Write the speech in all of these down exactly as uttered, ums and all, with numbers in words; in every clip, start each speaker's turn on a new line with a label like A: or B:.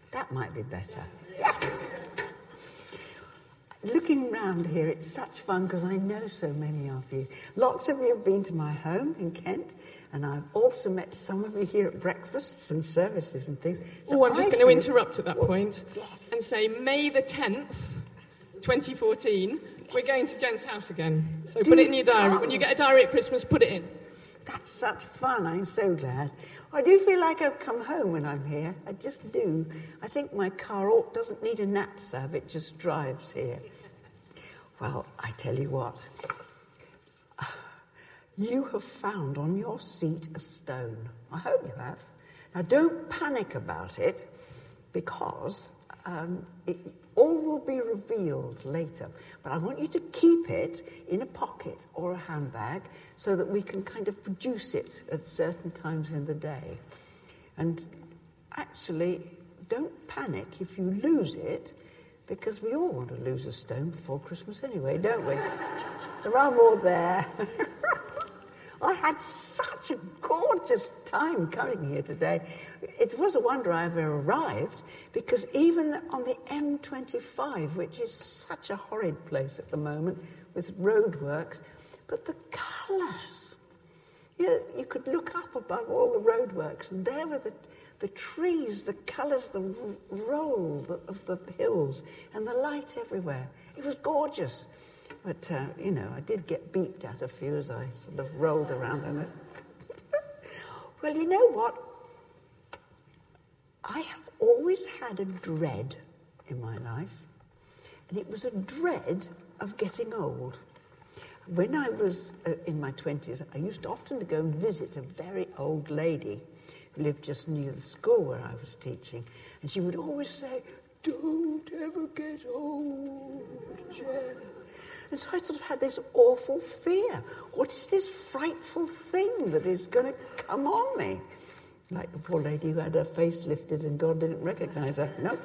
A: That might be better. Yes! Looking round here, it's such fun because I know so many of you. Lots of you have been to my home in Kent, and I've also met some of you here at breakfasts and services and things.
B: So oh, I'm just I going to interrupt at that
A: well,
B: point
A: yes.
B: and say May the tenth, twenty fourteen, yes. We're going to Jen's house again. So Do put it in your diary. Come. When you get a diary at Christmas, put it in.
A: That's such fun. I'm so glad. I do feel like I've come home when I'm here. I just do. I think my car ought, doesn't need a nat sav, it just drives here. Well, I tell you what. You have found on your seat a stone. I hope you have. Now, don't panic about it, because um, it all will be revealed later. But I want you to keep it in a pocket or a handbag so that we can kind of produce it at certain times in the day. And actually, don't panic if you lose it, because we all want to lose a stone before Christmas anyway, don't we? There are more there. I had such a gorgeous time coming here today. It was a wonder I ever arrived, because even on the M twenty-five, which is such a horrid place at the moment with roadworks, but the colours. You know, you could look up above all the roadworks, and there were the, the trees, the colours, the roll of the hills, and the light everywhere. It was gorgeous. But, uh, you know, I did get beeped at a few as I sort of rolled around in it. Well, you know what? I have always had a dread in my life, and it was a dread of getting old. When I was uh, in my twenties, I used often to go and visit a very old lady who lived just near the school where I was teaching, and she would always say, "Don't ever get old, Jen." And so I sort of had this awful fear. What is this frightful thing that is going to come on me? Like the poor lady who had her face lifted and God didn't recognise her. Nope.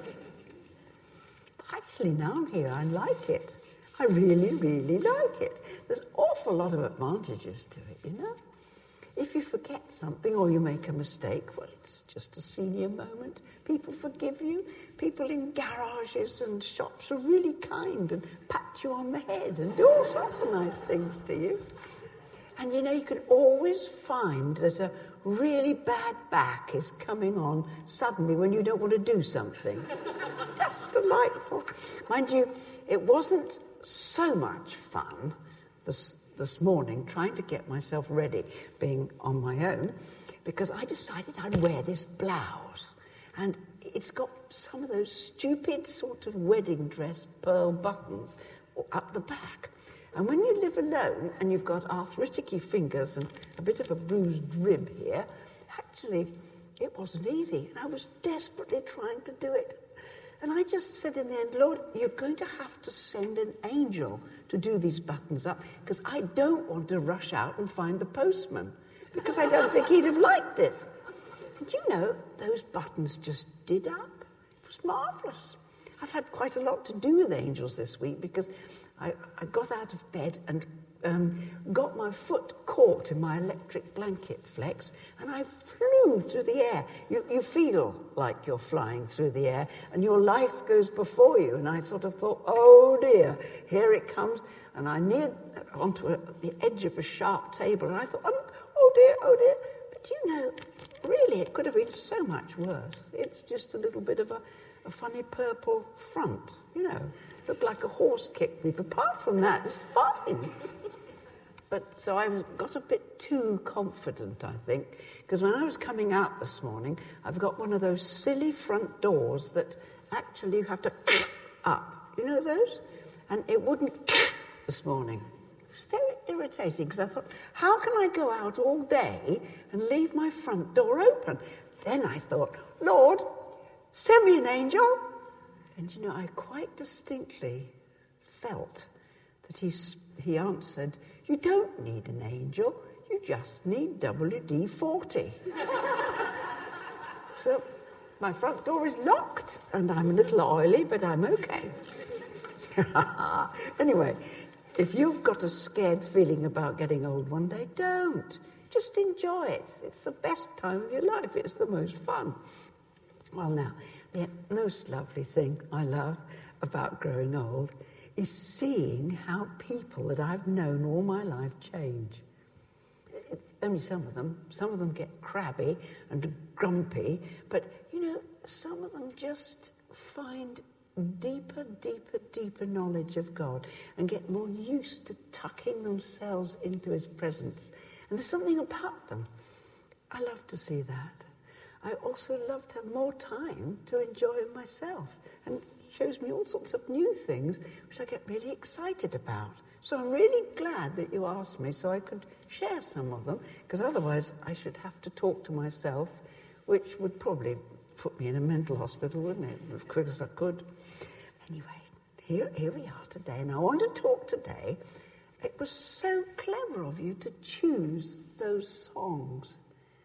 A: But actually, now I'm here, I like it. I really, really like it. There's an awful lot of advantages to it, you know? If you forget something or you make a mistake, well, it's just a senior moment. People forgive you. People in garages and shops are really kind and pat you on the head and do all sorts of nice things to you. And, you know, you can always find that a really bad back is coming on suddenly when you don't want to do something. That's delightful. Mind you, it wasn't so much fun this this morning trying to get myself ready, being on my own, because I decided I'd wear this blouse. And it's got some of those stupid sort of wedding dress pearl buttons up the back. And when you live alone and you've got arthritic-y fingers and a bit of a bruised rib here, actually, it wasn't easy. And I was desperately trying to do it. And I just said in the end, Lord, you're going to have to send an angel to do these buttons up, because I don't want to rush out and find the postman, because I don't think he'd have liked it. And you know, those buttons just did up. It was marvellous. I've had quite a lot to do with angels this week, because I, I got out of bed and um, got my foot caught in my electric blanket flex, and I flew through the air. You, you feel like you're flying through the air, and your life goes before you. And I sort of thought, oh dear, here it comes. And I neared onto a, the edge of a sharp table, and I thought, oh, oh dear, oh dear. But you know, really, it could have been so much worse. It's just a little bit of a, a funny purple front, you know. Looked like a horse kicked me, but apart from that, it's fine. But so I was, got a bit too confident, I think, because when I was coming out this morning, I've got one of those silly front doors that actually you have to up. You know those? And it wouldn't this morning. It was very irritating, because I thought, how can I go out all day and leave my front door open? Then I thought, Lord, send me an angel. And, you know, I quite distinctly felt that he, he answered, you don't need an angel, you just need W D forty. So my front door is locked, and I'm a little oily, but I'm okay. Anyway, if you've got a scared feeling about getting old one day, don't. Just enjoy it. It's the best time of your life. It's the most fun. Well, now, The most lovely thing I love about growing old is seeing how people that I've known all my life change. It, only some of them. Some of them get crabby and grumpy, but, you know, some of them just find deeper, deeper, deeper knowledge of God and get more used to tucking themselves into his presence. And there's something about them. I love to see that. I also love to have more time to enjoy myself. And he shows me all sorts of new things, which I get really excited about. So I'm really glad that you asked me so I could share some of them, because otherwise I should have to talk to myself, which would probably put me in a mental hospital, wouldn't it, as quick as I could. Anyway, here, here we are today, and I want to talk today. It was so clever of you to choose those songs.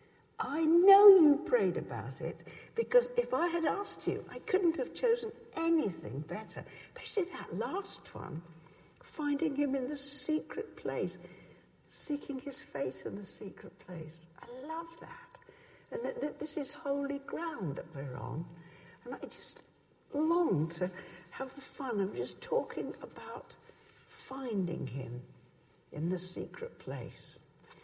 A: I know you prayed about it, because if I had asked you, I couldn't have chosen anything better, especially that last one, finding him in the secret place, seeking his face in the secret place. I love that. And that, that this is holy ground that we're on. And I just long to have the fun of just talking about finding him in the secret place.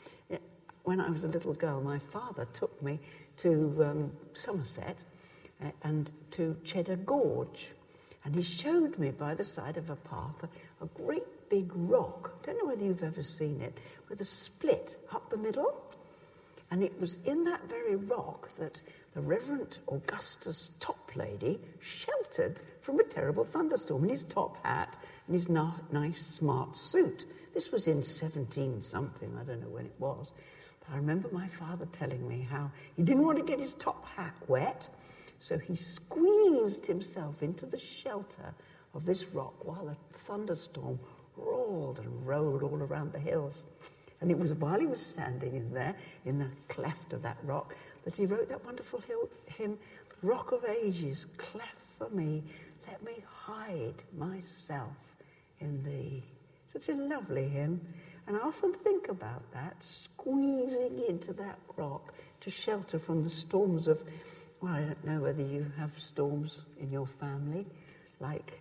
A: When I was a little girl, my father took me to um, Somerset uh, and to Cheddar Gorge. And he showed me by the side of a path a, a great big rock. I don't know whether you've ever seen it, with a split up the middle. And it was in that very rock that the Reverend Augustus Toplady sheltered from a terrible thunderstorm in his top hat and his na- nice smart suit. This was in seventeen something, I don't know when it was. I remember my father telling me how he didn't want to get his top hat wet, so he squeezed himself into the shelter of this rock while a thunderstorm roared and rolled all around the hills. And it was while he was standing in there, in the cleft of that rock, that he wrote that wonderful hymn, Rock of Ages, cleft for me, let me hide myself in thee. Such a lovely hymn. And I often think about that, squeezing into that rock to shelter from the storms of, well, I don't know whether you have storms in your family, like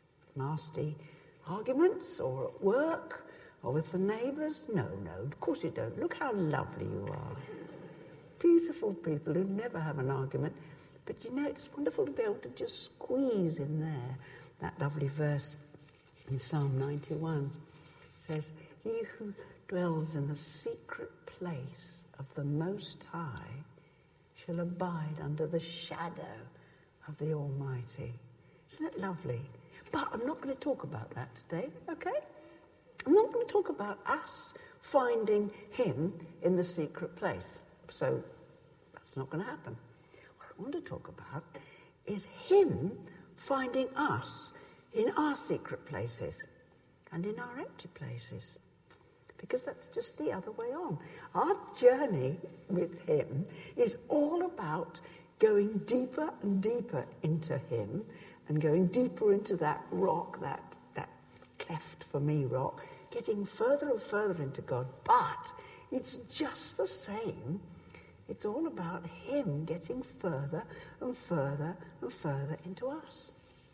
A: nasty arguments, or at work, or with the neighbours. No, no, of course you don't. Look how lovely you are. Beautiful people who never have an argument. But you know, it's wonderful to be able to just squeeze in there. That lovely verse in Psalm ninety-one says, he who dwells in the secret place of the Most High shall abide under the shadow of the Almighty. Isn't it lovely? But I'm not going to talk about that today, okay? I'm not going to talk about us finding him in the secret place. So that's not going to happen. What I want to talk about is him finding us in our secret places and in our empty places. Because that's just the other way on. Our journey with him is all about going deeper and deeper into him and going deeper into that rock, that, that cleft for me rock, getting further and further into God. But it's just the same. It's all about him getting further and further and further into us.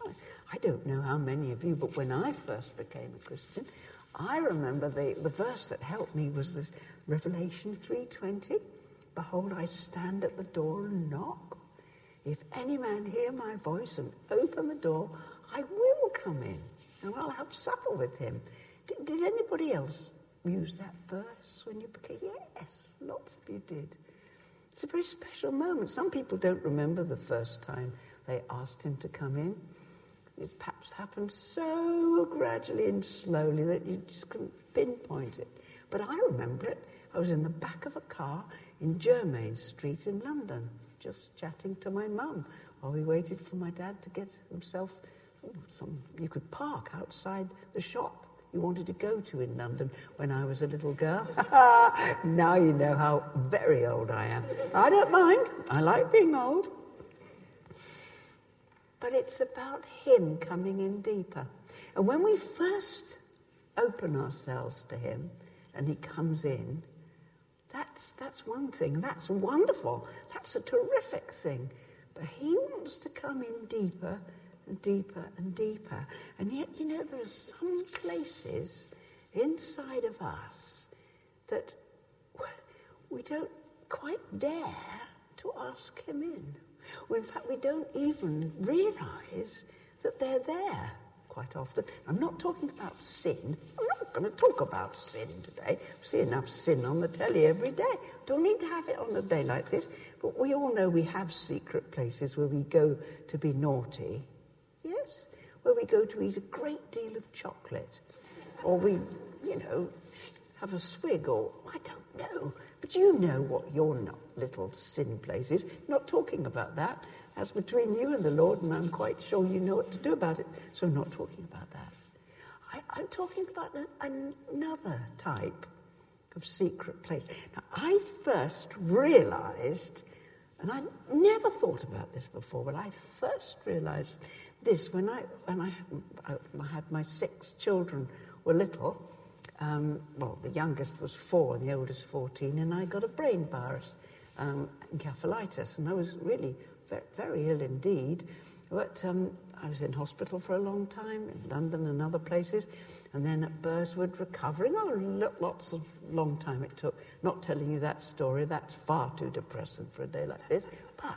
A: I don't know how many of you, but when I first became a Christian, I remember the, the verse that helped me was this Revelation three twenty. Behold, I stand at the door and knock. If any man hear my voice and open the door, I will come in and I'll have supper with him. Did, did anybody else use that verse when you became? Yes, lots of you did. It's a very special moment. Some people don't remember the first time they asked him to come in. It perhaps happened so gradually and slowly that you just couldn't pinpoint it. But I remember it. I was in the back of a car in Germain Street in London, just chatting to my mum while we waited for my dad to get himself oh, some. You could park outside the shop you wanted to go to in London when I was a little girl. Now you know how very old I am. I don't mind. I like being old. But it's about him coming in deeper. And when we first open ourselves to him and he comes in, that's that's one thing. That's wonderful. That's a terrific thing. But he wants to come in deeper and deeper and deeper. And yet, you know, there are some places inside of us that we don't quite dare to ask him in. Or in fact, we don't even realise that they're there quite often. I'm not talking about sin. I'm not going to talk about sin today. We see enough sin on the telly every day. Don't need to have it on a day like this. But we all know we have secret places where we go to be naughty. Yes? Where we go to eat a great deal of chocolate. Or we, you know, have a swig, or I don't know. But you know what your not little sin place is. Not talking about that. That's between you and the Lord, and I'm quite sure you know what to do about it. So I'm not talking about that. I, I'm talking about an, another type of secret place. Now, I first realised, and I never thought about this before, but I first realised this when I when I, I had my six children were little. Um, well, the youngest was four and the oldest fourteen, and I got a brain virus, um, encephalitis, and I was really very, very ill indeed. But um, I was in hospital for a long time, in London and other places, and then at Burswood recovering. Oh, lots of long time it took. Not telling you that story, that's far too depressing for a day like this. But,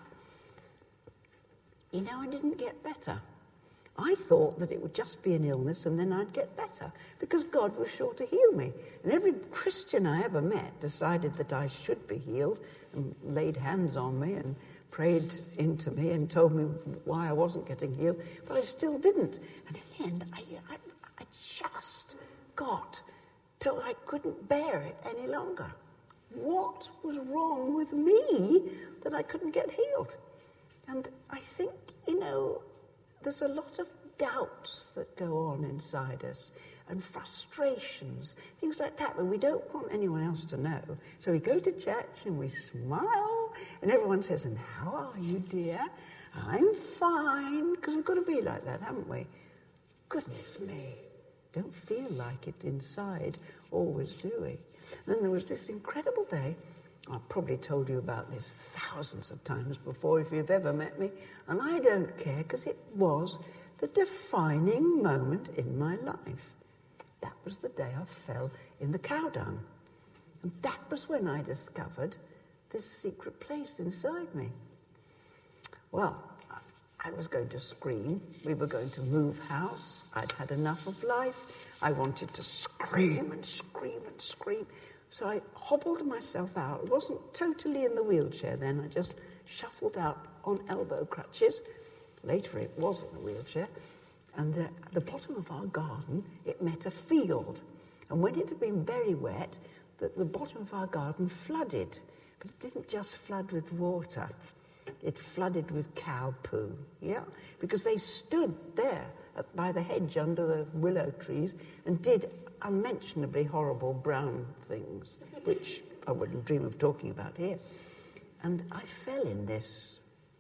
A: you know, I didn't get better. I thought that it would just be an illness and then I'd get better, because God was sure to heal me. And every Christian I ever met decided that I should be healed and laid hands on me and prayed into me and told me why I wasn't getting healed, but I still didn't. And in the end, I, I, I just got till I couldn't bear it any longer. What was wrong with me that I couldn't get healed? And I think, you know, there's a lot of doubts that go on inside us, and frustrations, things like that, that we don't want anyone else to know. So we go to church and we smile, and everyone says, "And how are you, dear?" "I'm fine," because we've got to be like that, haven't we? Goodness me, don't feel like it inside, always do we? And then there was this incredible day. I've probably told you about this thousands of times before if you've ever met me, and I don't care, because it was the defining moment in my life. That was the day I fell in the cow dung. And that was when I discovered this secret place inside me. Well, I was going to scream. We were going to move house. I'd had enough of life. I wanted to scream and scream and scream. So I hobbled myself out. I wasn't totally in the wheelchair then. I just shuffled out on elbow crutches. Later it was in the wheelchair. And uh, at the bottom of our garden, it met a field. And when it had been very wet, the, the bottom of our garden flooded. But it didn't just flood with water. It flooded with cow poo, yeah? Because they stood there at, by the hedge under the willow trees and did unmentionably horrible brown things, which I wouldn't dream of talking about here. And I fell in this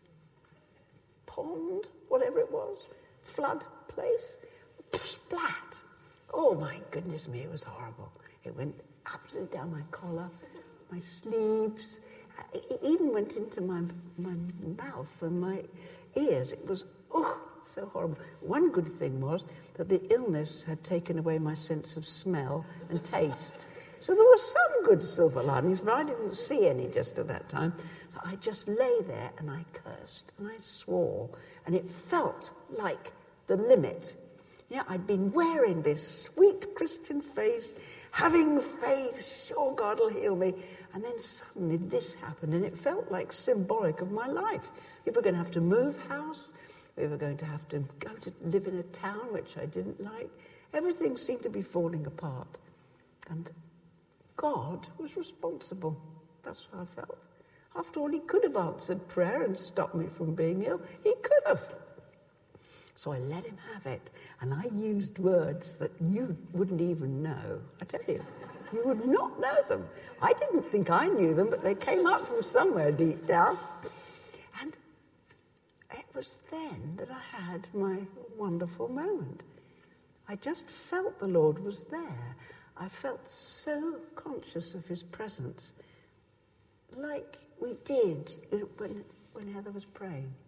A: pond, whatever it was, flood place, splat. Oh my goodness me, it was horrible. It went absolutely down my collar, my sleeves. It even went into my my mouth and my ears. It was, oh, so horrible. One good thing was that the illness had taken away my sense of smell and taste. So there were some good silver linings, but I didn't see any just at that time. So I just lay there and I cursed and I swore. And it felt like the limit. You know, I'd been wearing this sweet Christian face, having faith, sure God will heal me. And then suddenly this happened, and it felt like symbolic of my life. We were going to have to move house. We were going to have to go to live in a town which I didn't like. Everything seemed to be falling apart. And God was responsible. That's what I felt. After all, he could have answered prayer and stopped me from being ill. He could have. So I let him have it, and I used words that you wouldn't even know. I tell you, you would not know them. I didn't think I knew them, but they came up from somewhere deep down. And it was then that I had my wonderful moment. I just felt the Lord was there. I felt so conscious of his presence, like we did when, when Heather was praying.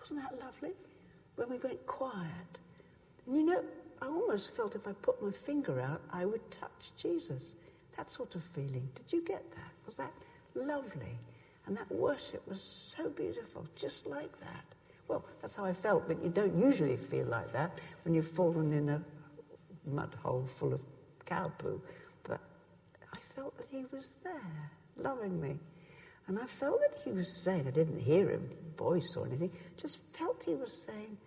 A: Wasn't that lovely? When we went quiet. And you know, I almost felt if I put my finger out, I would touch Jesus. That sort of feeling. Did you get that? Was that lovely? And that worship was so beautiful, just like that. Well, that's how I felt, but you don't usually feel like that when you've fallen in a mud hole full of cow poo. But I felt that he was there, loving me. And I felt that he was saying, I didn't hear him voice or anything, just felt he was saying,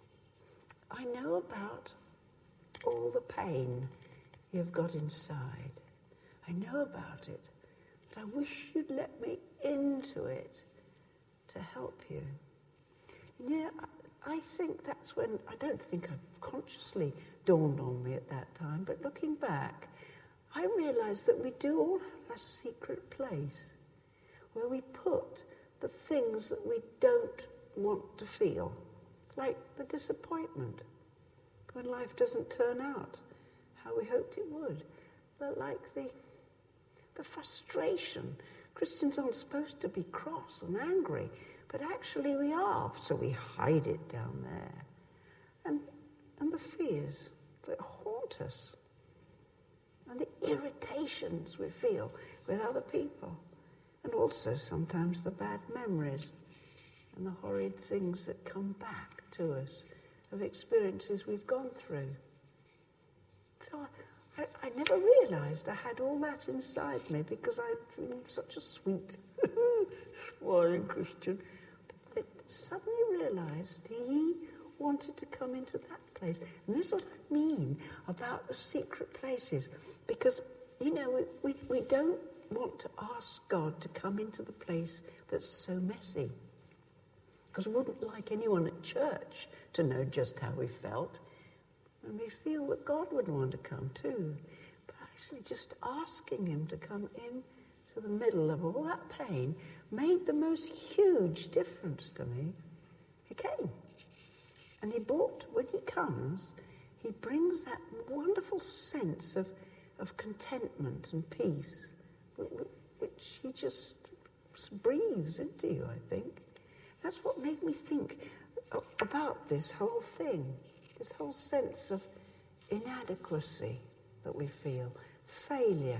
A: I know about all the pain you've got inside. I know about it, but I wish you'd let me into it to help you. And you know, I, I think that's when, I don't think it consciously dawned on me at that time, but looking back, I realised that we do all have a secret place where we put the things that we don't want to feel, like the disappointment when life doesn't turn out how we hoped it would, but like the, the frustration. Christians aren't supposed to be cross and angry, but actually we are, so we hide it down there. And, and the fears that haunt us, and the irritations we feel with other people, and also sometimes the bad memories and the horrid things that come back to us of experiences we've gone through. So I, I, I never realised I had all that inside me because I'd been such a sweet, smiling Christian. But then suddenly realised he wanted to come into that place. And this is what I mean about the secret places. Because, you know, we, we, we don't want to ask God to come into the place that's so messy. Because we wouldn't like anyone at church to know just how we felt. And we feel that God would want to come too. But actually just asking him to come in to the middle of all that pain made the most huge difference to me. He came. And he brought, when he comes, he brings that wonderful sense of, of contentment and peace, which he just breathes into you, I think. That's what made me think about this whole thing, this whole sense of inadequacy that we feel, failure,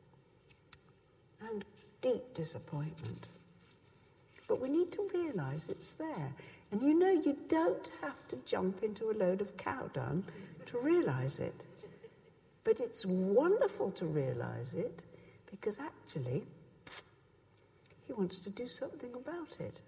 A: and deep disappointment. But we need to realise it's there. And you know, you don't have to jump into a load of cow dung to realise it. But it's wonderful to realise it because actually, he wants to do something about it.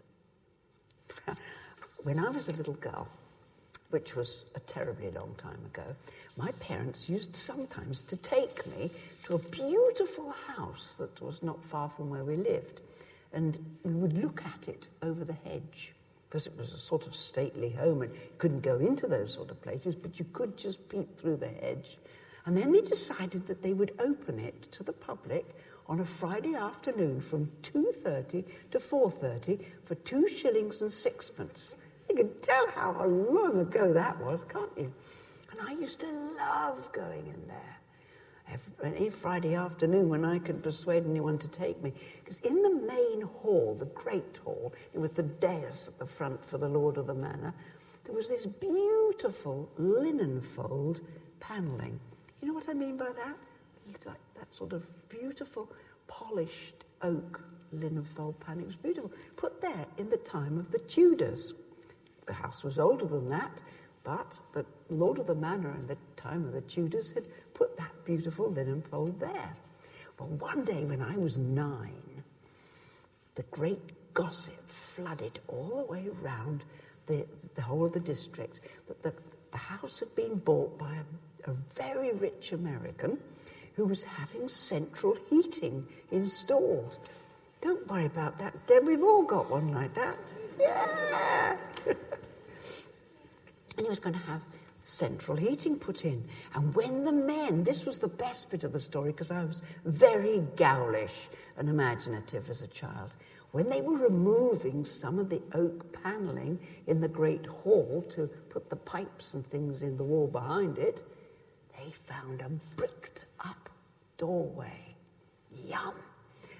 A: When I was a little girl, which was a terribly long time ago, my parents used sometimes to take me to a beautiful house that was not far from where we lived. And we would look at it over the hedge, because it was a sort of stately home and you couldn't go into those sort of places, but you could just peep through the hedge. And then they decided that they would open it to the public on a Friday afternoon from two thirty to four thirty for two shillings and sixpence. You can tell how long ago that was, can't you? And I used to love going in there. Every Friday afternoon when I could persuade anyone to take me. Because in the main hall, the great hall, with the dais at the front for the Lord of the Manor, there was this beautiful linen fold panelling. You know what I mean by that? It's like that sort of beautiful, polished oak linen fold panelling. It was beautiful. Put there in the time of the Tudors. The house was older than that, but the Lord of the Manor in the time of the Tudors had put that beautiful linen fold there. Well, one day when I was nine, the great gossip flooded all the way around the, the whole of the district that the, the house had been bought by a, a very rich American who was having central heating installed. Don't worry about that, Deb. We've all got one like that. Yeah! And he was going to have central heating put in. And when the men, this was the best bit of the story because I was very gowlish and imaginative as a child, when they were removing some of the oak panelling in the great hall to put the pipes and things in the wall behind it, they found a bricked up doorway. Yum!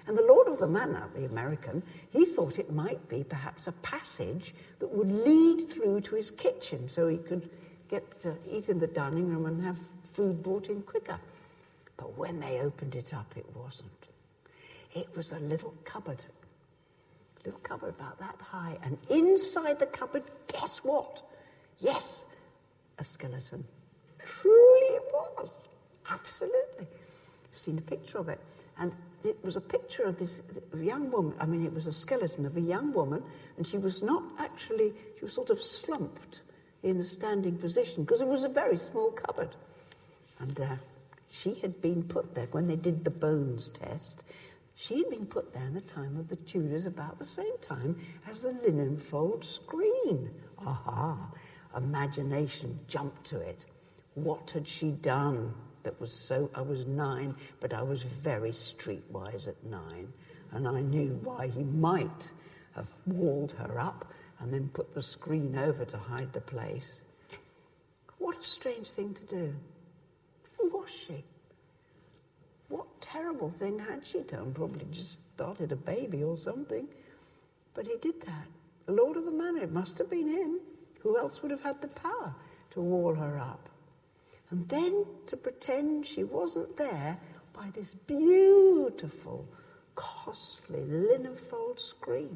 A: And the Lord of the Manor, the American, he thought it might be perhaps a passage that would lead through to his kitchen so he could get to eat in the dining room and have food brought in quicker. But when they opened it up, it wasn't. It was a little cupboard. A little cupboard about that high. And inside the cupboard, guess what? Yes, a skeleton. Truly it was. Absolutely. I've seen a picture of it. And it was a picture of this young woman. I mean, it was a skeleton of a young woman, and she was not actually, she was sort of slumped in a standing position because it was a very small cupboard. And uh, she had been put there when they did the bones test. She had been put there in the time of the Tudors about the same time as the linen fold screen. Aha! Imagination jumped to it. What had she done? That was so, I was nine, but I was very streetwise at nine, and I knew why he might have walled her up and then put the screen over to hide the place. What a strange thing to do. Who was she? What terrible thing had she done? Probably just started a baby or something. But he did that. The Lord of the Manor, it must have been him. Who else would have had the power to wall her up? And then to pretend she wasn't there by this beautiful, costly linen fold screen.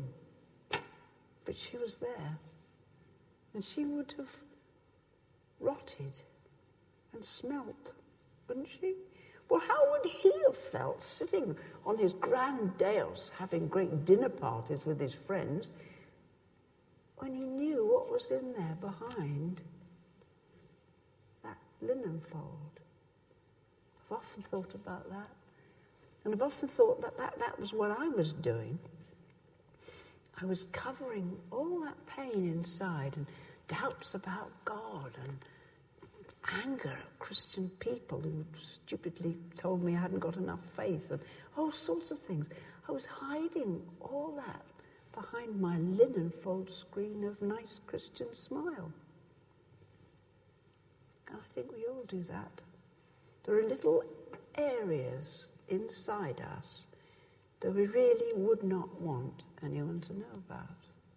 A: But she was there. And she would have rotted and smelt, wouldn't she? Well, how would he have felt sitting on his grand dais having great dinner parties with his friends when he knew what was in there behind that linen fold? I've often thought about that. And I've often thought that that, that was what I was doing. I was covering all that pain inside and doubts about God and anger at Christian people who stupidly told me I hadn't got enough faith and all sorts of things. I was hiding all that behind my linen fold screen of nice Christian smile. And I think we all do that. There are little areas inside us that we really would not want anyone to know about.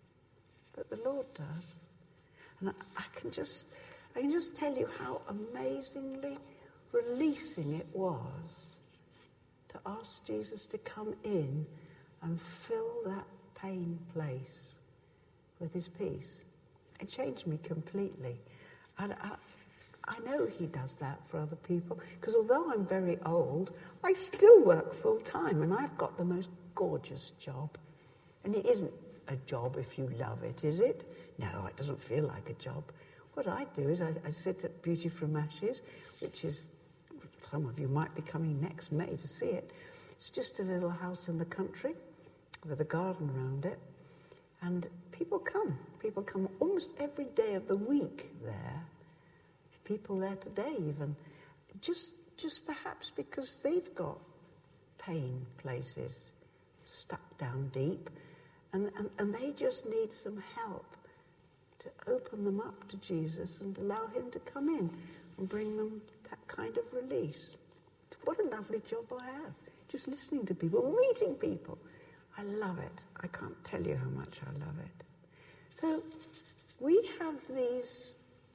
A: But the Lord does. And I, I can just I can just tell you how amazingly releasing it was to ask Jesus to come in and fill that pain place with his peace. It changed me completely. And I, I know he does that for other people, because although I'm very old, I still work full time, and I've got the most gorgeous job. And it isn't a job if you love it, is it? No, it doesn't feel like a job. What I do is I, I sit at Beauty from Ashes, which is, some of you might be coming next May to see it. It's just a little house in the country with a garden around it. And people come. People come almost every day of the week there. People there today even. Just, just perhaps because they've got pain places stuck down deep. And, and, and they just need some help to open them up to Jesus and allow him to come in and bring them that kind of release. What a lovely job I have. Just listening to people, meeting people. I love it. I can't tell you how much I love it. So we have these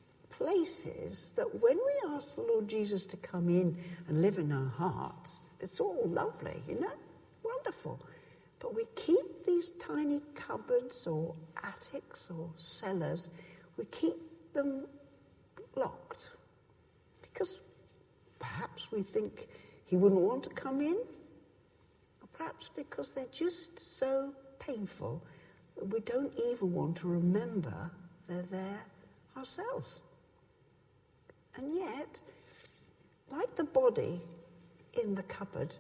A: places that when we ask the Lord Jesus to come in and live in our hearts, it's all lovely, you know, wonderful. But we keep these tiny cupboards or attics or cellars, we keep them locked. Because perhaps we think he wouldn't want to come in, or perhaps because they're just so painful that we don't even want to remember they're there ourselves. And yet, like the body in the cupboard,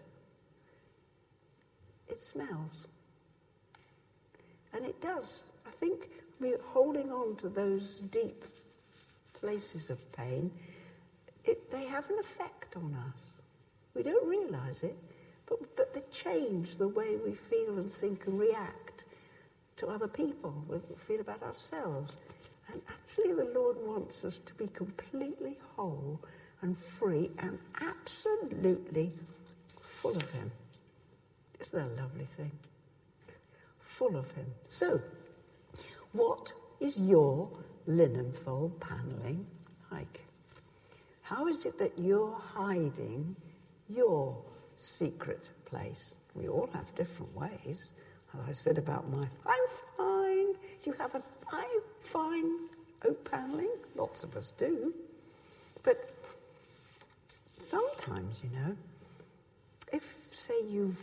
A: it smells. And it does. I think we're holding on to those deep places of pain. It, they have an effect on us. We don't realise it, but, but they change the way we feel and think and react to other people, we feel about ourselves. And actually the Lord wants us to be completely whole and free and absolutely full of him. Isn't that a lovely thing? Full of him. So, what is your linen fold panelling like? How is it that you're hiding your secret place? We all have different ways. As I said about my, I'm fine. Do you have a, I'm fine oak panelling? Lots of us do. But sometimes, you know, if, say, you've,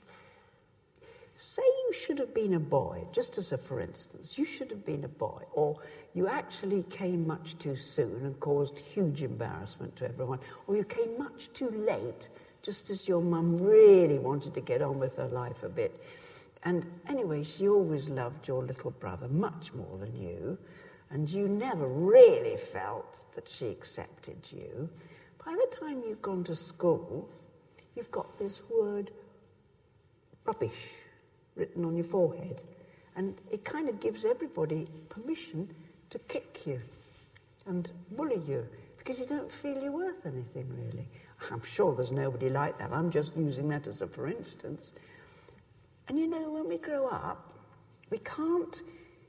A: say you should have been a boy, just as a for instance, you should have been a boy, or you actually came much too soon and caused huge embarrassment to everyone, or you came much too late, just as your mum really wanted to get on with her life a bit. And anyway, she always loved your little brother much more than you, and you never really felt that she accepted you. By the time you've gone to school, you've got this word, rubbish, written on your forehead. And it kind of gives everybody permission to kick you and bully you, because you don't feel you're worth anything, really. I'm sure there's nobody like that. I'm just using that as a for instance. And you know, when we grow up, we can't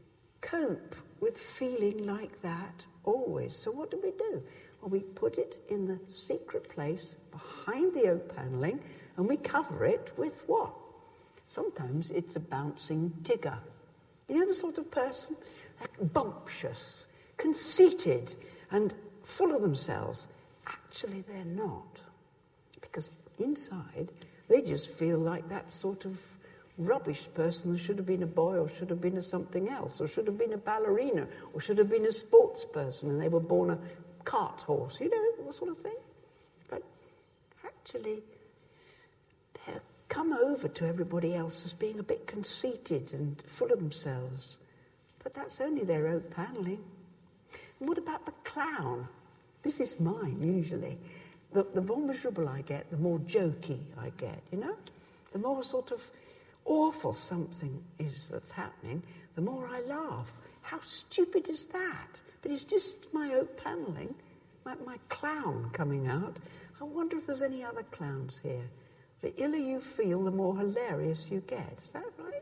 A: cope with feeling like that always. So what do we do? Well, we put it in the secret place behind the oak panelling, and we cover it with what? Sometimes it's a bouncing Tigger. You know the sort of person? Like bumptious, conceited, and full of themselves. Actually, they're not. Because inside, they just feel like that sort of rubbish person who should have been a boy or should have been a something else or should have been a ballerina or should have been a sports person and they were born a cart horse, you know, that sort of thing. But actually, they've come over to everybody else as being a bit conceited and full of themselves. But that's only their oak panelling. And what about the clown? This is mine, usually. The, the more miserable I get, the more jokey I get, you know? The more sort of awful something is that's happening, the more I laugh. How stupid is that? But it's just my oak panelling, my, my clown coming out. I wonder if there's any other clowns here. The iller you feel, the more hilarious you get. Is that right?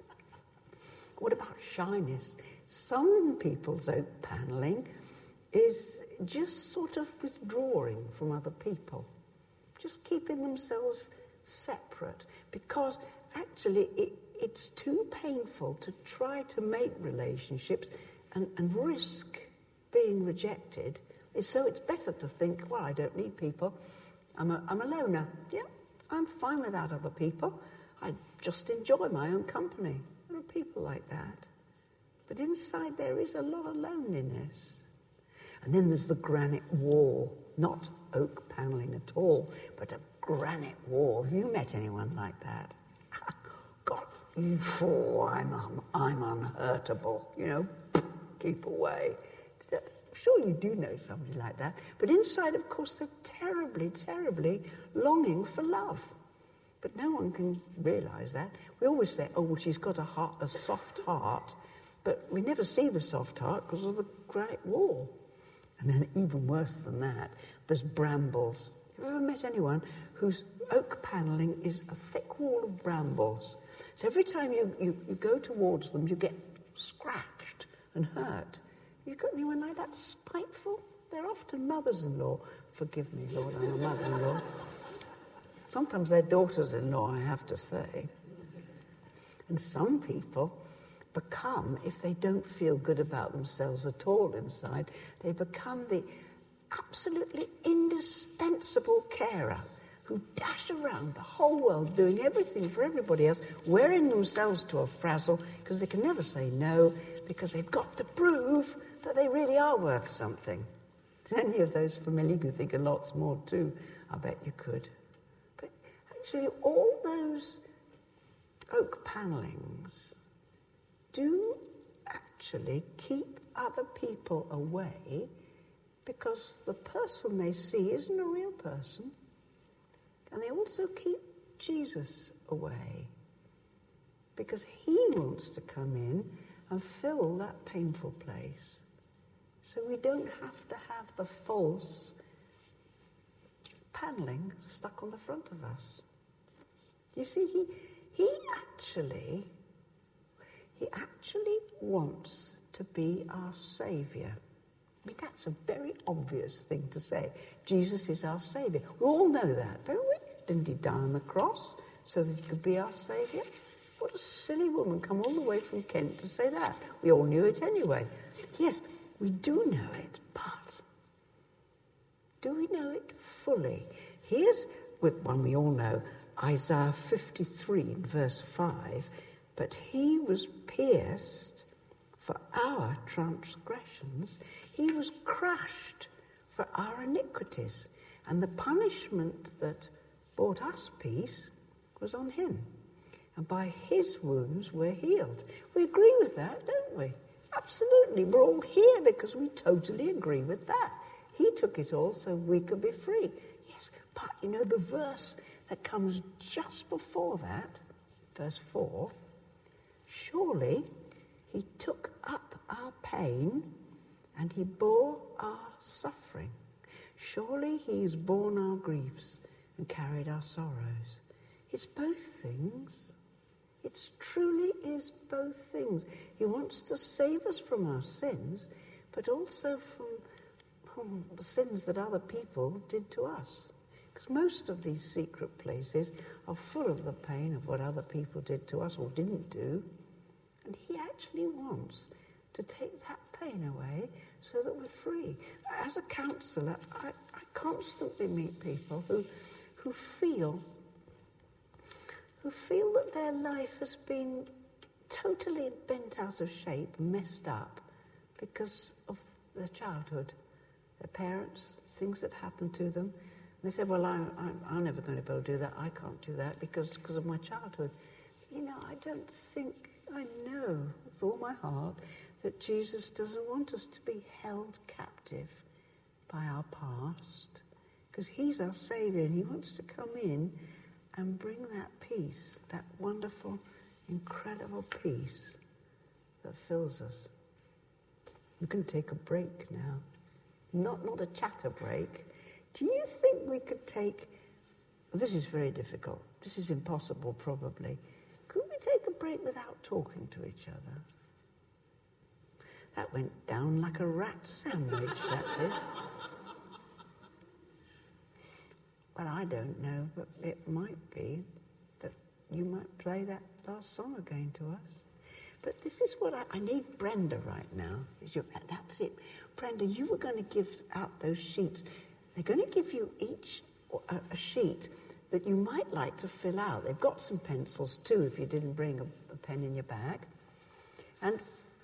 A: What about shyness? Some people's oak panelling is just sort of withdrawing from other people, just keeping themselves separate, because actually it, it's too painful to try to make relationships and, and risk being rejected. So it's better to think, well, I don't need people. I'm a, I'm a loner. Yeah, I'm fine without other people. I just enjoy my own company. There are people like that. But inside there is a lot of loneliness. And then there's the granite wall, not oak panelling at all, but a granite wall. Have you met anyone like that? God, oh, I'm, un- I'm unhurtable, you know, keep away. I'm sure you do know somebody like that. But inside, of course, they're terribly, terribly longing for love. But no one can realise that. We always say, oh, well, she's got a heart, a soft heart. But we never see the soft heart because of the granite wall. And then even worse than that, there's brambles. Have you ever met anyone whose oak panelling is a thick wall of brambles? So every time you, you, you go towards them, you get scratched and hurt. You got anyone like that spiteful? They're often mothers-in-law. Forgive me, Lord, I'm a mother-in-law. Sometimes they're daughters-in-law, I have to say. And some people become, if they don't feel good about themselves at all inside, they become the absolutely indispensable carer who dash around the whole world doing everything for everybody else, wearing themselves to a frazzle because they can never say no, because they've got to prove that they really are worth something. Is any of those familiar? You think of lots more too. I bet you could. But actually, all those oak panellings do actually keep other people away, because the person they see isn't a real person. And they also keep Jesus away, because he wants to come in and fill that painful place. So we don't have to have the false panelling stuck on the front of us. You see, he, He actually, he actually wants to be our Saviour. I mean, that's a very obvious thing to say. Jesus is our Saviour. We all know that, don't we? Didn't he die on the cross so that he could be our Saviour? What a silly woman come all the way from Kent to say that. We all knew it anyway. Yes, we do know it, but do we know it fully? Here's with one we all know, Isaiah fifty-three, verse five. But he was pierced for our transgressions. He was crushed for our iniquities. And the punishment that brought us peace was on him. And by his wounds we're healed. We agree with that, don't we? Absolutely. We're all here because we totally agree with that. He took it all so we could be free. Yes, but you know, the verse that comes just before that, verse four, surely he took up our pain and he bore our suffering. Surely he's borne our griefs and carried our sorrows. It's both things. It truly is both things. He wants to save us from our sins, but also from, from the sins that other people did to us. Because most of these secret places are full of the pain of what other people did to us or didn't do. And he actually wants to take that pain away so that we're free. As a counsellor, I, I constantly meet people who, who feel who feel that their life has been totally bent out of shape, messed up, because of their childhood, their parents, things that happened to them. And they say, well, I'm, I'm, I'm never going to be able to do that. I can't do that because, because of my childhood. You know, I don't think, I know with all my heart that Jesus doesn't want us to be held captive by our past, because he's our Saviour and he wants to come in and bring that peace, that wonderful, incredible peace that fills us. We can take a break now. Not, not a chatter break. Do you think we could take... This is very difficult. This is impossible, probably. Could we take a break without talking to each other? That went down like a rat sandwich, that did. Well, I don't know, but it might be that you might play that last song again to us. But this is what I, I need Brenda right now. That's it. Brenda, you were going to give out those sheets. They're going to give you each a, a sheet that you might like to fill out. They've got some pencils too if you didn't bring a, a pen in your bag. And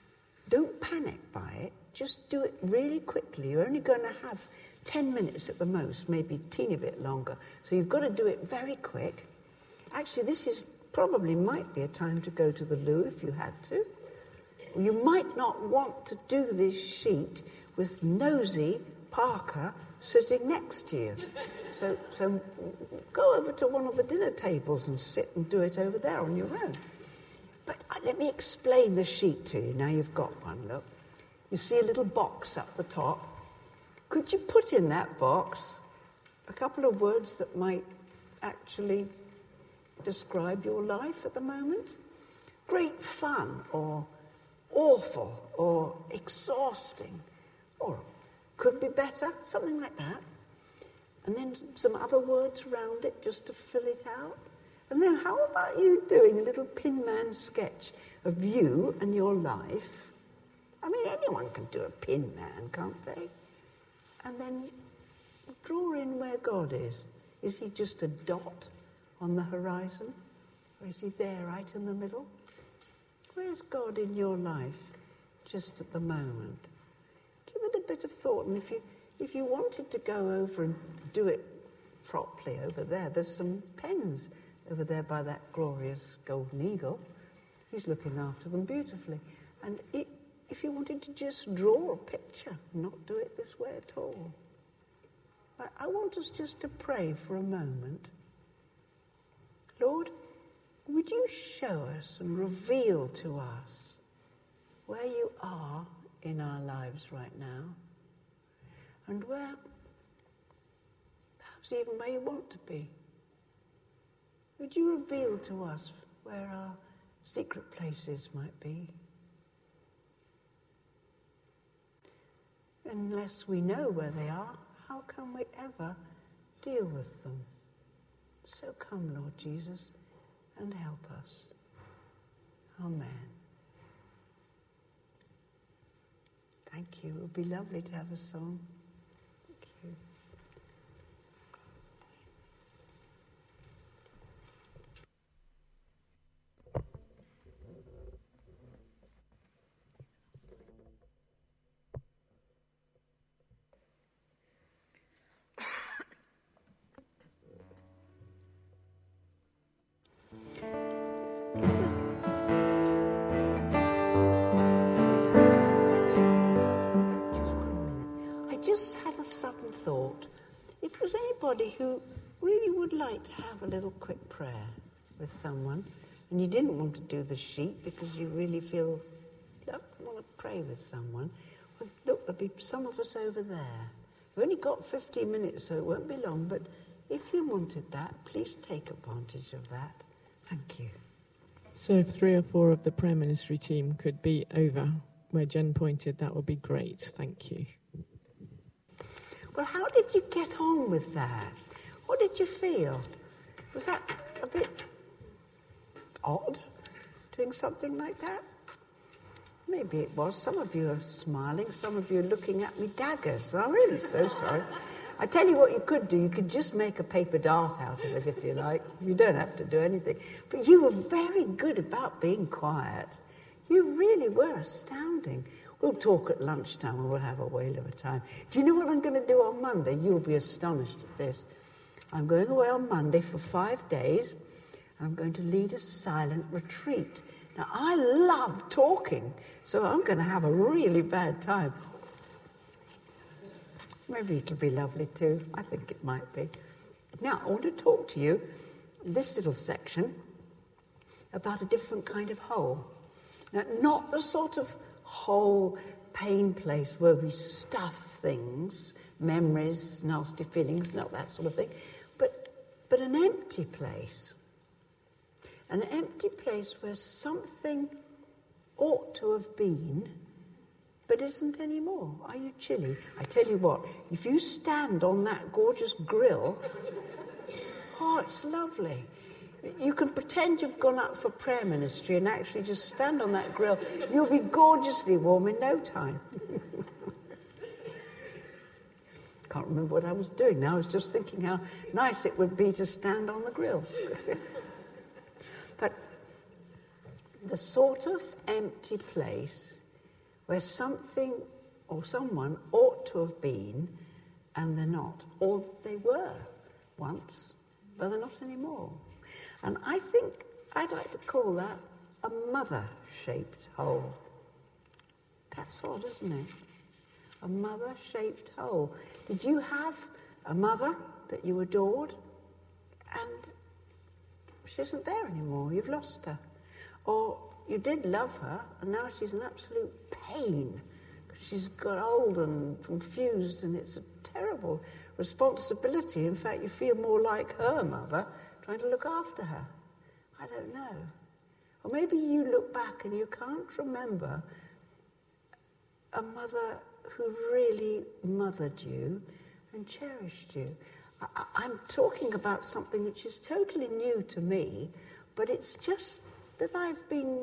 A: don't panic by it. Just do it really quickly. You're only going to have ten minutes at the most, maybe a teeny bit longer. So you've got to do it very quick. Actually, this is probably might be a time to go to the loo if you had to. You might not want to do this sheet with nosy Parker sitting next to you. So, so go over to one of the dinner tables and sit and do it over there on your own. But uh, let me explain the sheet to you. Now you've got one, look. You see a little box up the top. Could you put in that box a couple of words that might actually describe your life at the moment? Great fun, or awful, or exhausting, or could be better, something like that. And then some other words around it just to fill it out. And then how about you doing a little Pin Man sketch of you and your life? I mean, anyone can do a Pin Man, can't they? And then draw in where God is. Is he just a dot on the horizon? Or is he there right in the middle? Where's God in your life just at the moment? Give it a bit of thought. And if you if you wanted to go over and do it properly over there, there's some pens over there by that glorious golden eagle. He's looking after them beautifully. And it If you wanted to just draw a picture, not do it this way at all. But I want us just to pray for a moment. Lord, would you show us and reveal to us where you are in our lives right now, and where, perhaps even where you want to be. Would you reveal to us where our secret places might be. Unless we know where they are, how can we ever deal with them? So come, Lord Jesus, and help us. Amen. Thank you. It would be lovely to have a song. Thank you. Sudden thought, if there's anybody who really would like to have a little quick prayer with someone, and you didn't want to do the sheet because you really feel you don't want to pray with someone, well, look, there'll be some of us over there. We've only got fifteen minutes, so it won't be long, but if you wanted that, please take advantage of that. Thank you.
B: So if three or four of the prayer ministry team could be over where Jen pointed, that would be great. Thank you.
A: Well, how did you get on with that? What did you feel? Was that a bit odd, doing something like that? Maybe it was. Some of you are smiling, some of you are looking at me daggers. I'm really so sorry. I tell you what you could do. You could just make a paper dart out of it, if you like. You don't have to do anything. But you were very good about being quiet. You really were astounding. We'll talk at lunchtime and we'll have a whale of a time. Do you know what I'm going to do on Monday? You'll be astonished at this. I'm going away on Monday for five days and I'm going to lead a silent retreat. Now, I love talking, so I'm going to have a really bad time. Maybe it'll be lovely too. I think it might be. Now, I want to talk to you in this little section about a different kind of hole. Now, not the sort of whole pain place where we stuff things, memories, nasty feelings, not that sort of thing, but but an empty place. An empty place where something ought to have been, but isn't anymore. Are you chilly? I tell you what, if you stand on that gorgeous grill, oh, it's lovely. You can pretend you've gone up for prayer ministry and actually just stand on that grill. You'll be gorgeously warm in no time. Can't remember what I was doing now. I was just thinking how nice it would be to stand on the grill. But the sort of empty place where something or someone ought to have been and they're not. Or they were once, but they're not anymore. And I think I'd like to call that a mother-shaped hole. That's odd, isn't it? A mother-shaped hole. Did you have a mother that you adored and she isn't there anymore? You've lost her. Or you did love her and now she's an absolute pain. She's got old and confused and it's a terrible responsibility. In fact, you feel more like her mother trying to look after her. I don't know. Or maybe you look back and you can't remember a mother who really mothered you and cherished you. I, I'm talking about something which is totally new to me, but it's just that I've been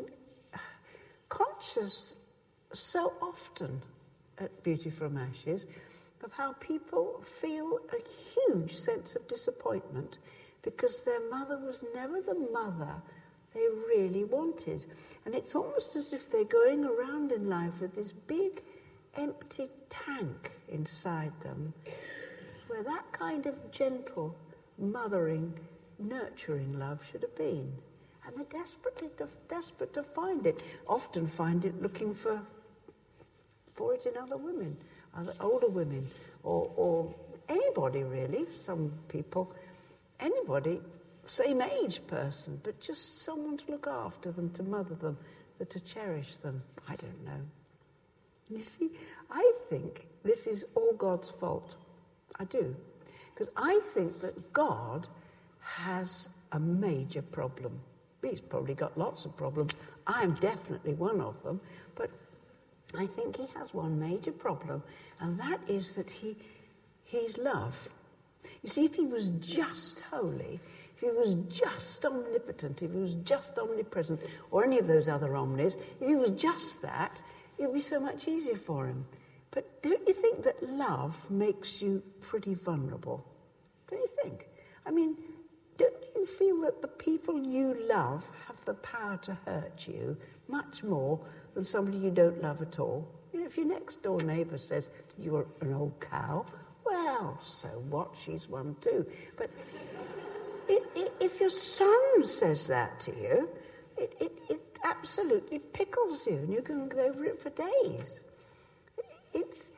A: conscious so often at Beauty from Ashes of how people feel a huge sense of disappointment because their mother was never the mother they really wanted. And it's almost as if they're going around in life with this big, empty tank inside them, where that kind of gentle, mothering, nurturing love should have been. And they're desperately de- desperate to find it. Often find it looking for, for it in other women, other older women, or, or anybody really, some people. Anybody, same age person, but just someone to look after them, to mother them, to cherish them. I don't know. You see, I think this is all God's fault. I do. Because I think that God has a major problem He's probably got lots of problems. I am definitely one of them. But I think he has one major problem, and that is that he he's love. You see, if he was just holy, if he was just omnipotent, if he was just omnipresent, or any of those other omnis, if he was just that, it would be so much easier for him. But don't you think that love makes you pretty vulnerable? Don't you think? I mean, don't you feel that the people you love have the power to hurt you much more than somebody you don't love at all? You know, if your next door neighbour says you're an old cow, well, so what? She's one too. But it, it, if your son says that to you, it, it, it absolutely pickles you, and you can go over it for days. It's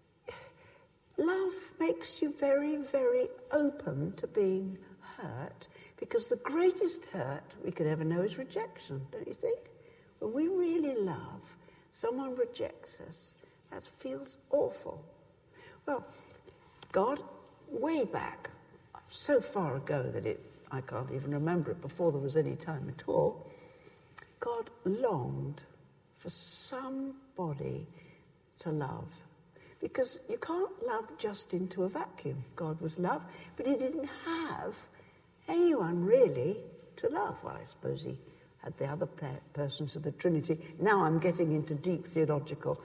A: love makes you very, very open to being hurt, because the greatest hurt we could ever know is rejection, don't you think? When we really love, someone rejects us, that feels awful. Well, God, way back, so far ago that it I can't even remember it, before there was any time at all, God longed for somebody to love. Because you can't love just into a vacuum. God was love, but he didn't have anyone really to love. Well, I suppose he had the other persons of the Trinity. Now I'm getting into deep theological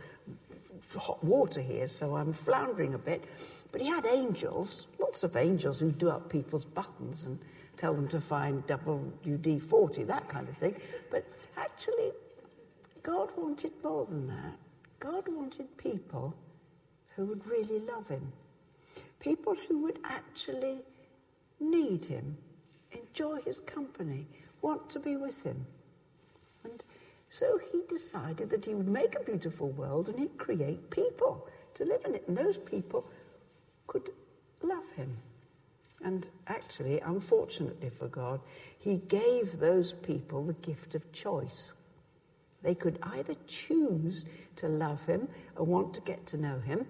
A: hot water here, so I'm floundering a bit. But he had angels, lots of angels who do up people's buttons and tell them to find W D forty, that kind of thing. But actually, God wanted more than that. God wanted people who would really love him. People who would actually need him, enjoy his company, want to be with him. And so he decided that he would make a beautiful world and he'd create people to live in it. And those people could love him. And actually, unfortunately for God, he gave those people the gift of choice. They could either choose to love him and want to get to know him,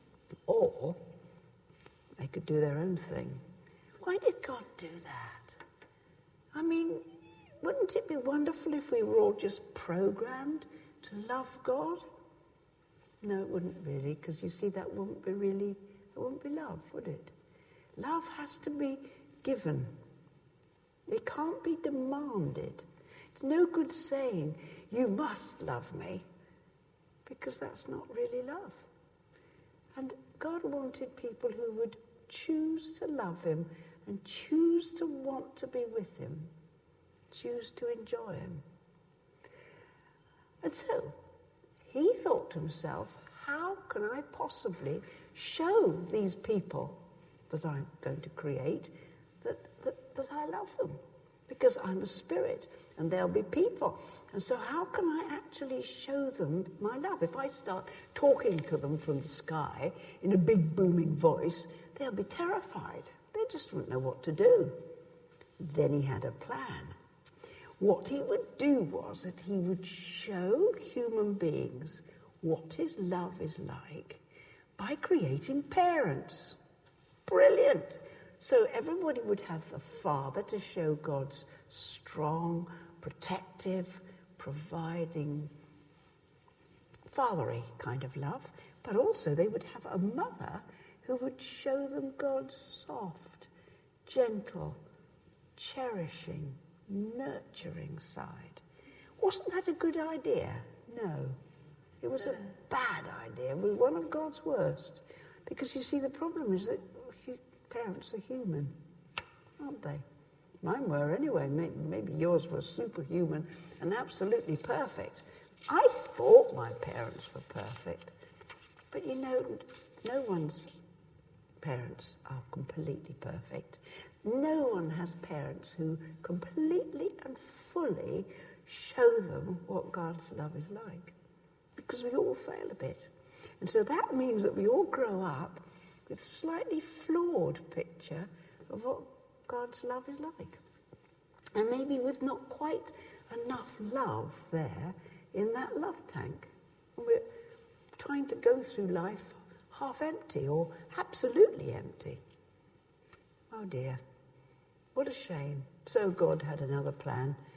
A: or they could do their own thing. Why did God do that? I mean, wouldn't it be wonderful if we were all just programmed to love God? No, it wouldn't really, because you see, that wouldn't be really, it wouldn't be love, would it? Love has to be given. It can't be demanded. It's no good saying, you must love me, because that's not really love. And God wanted people who would choose to love him and choose to want to be with him, choose to enjoy him. And so he thought to himself, how can I possibly show these people that I'm going to create that, that, that I love them? Because I'm a spirit and they'll be people. And so how can I actually show them my love? If I start talking to them from the sky in a big booming voice, they'll be terrified. They just wouldn't know what to do. Then he had a plan. What he would do was that he would show human beings what his love is like by creating parents. Brilliant! So everybody would have the father to show God's strong, protective, providing, fathery kind of love, but also they would have a mother who would show them God's soft, gentle, cherishing, nurturing side. Wasn't that a good idea? No. It was a bad idea. It was one of God's worst. Because you see, the problem is that parents are human, aren't they? Mine were anyway. Maybe yours were superhuman and absolutely perfect. I thought my parents were perfect. But you know, no one's parents are completely perfect. No one has parents who completely and fully show them what God's love is like. Because we all fail a bit. And so that means that we all grow up with a slightly flawed picture of what God's love is like. And maybe with not quite enough love there in that love tank. And we're trying to go through life half empty or absolutely empty. Oh dear, what a shame. So God had another plan,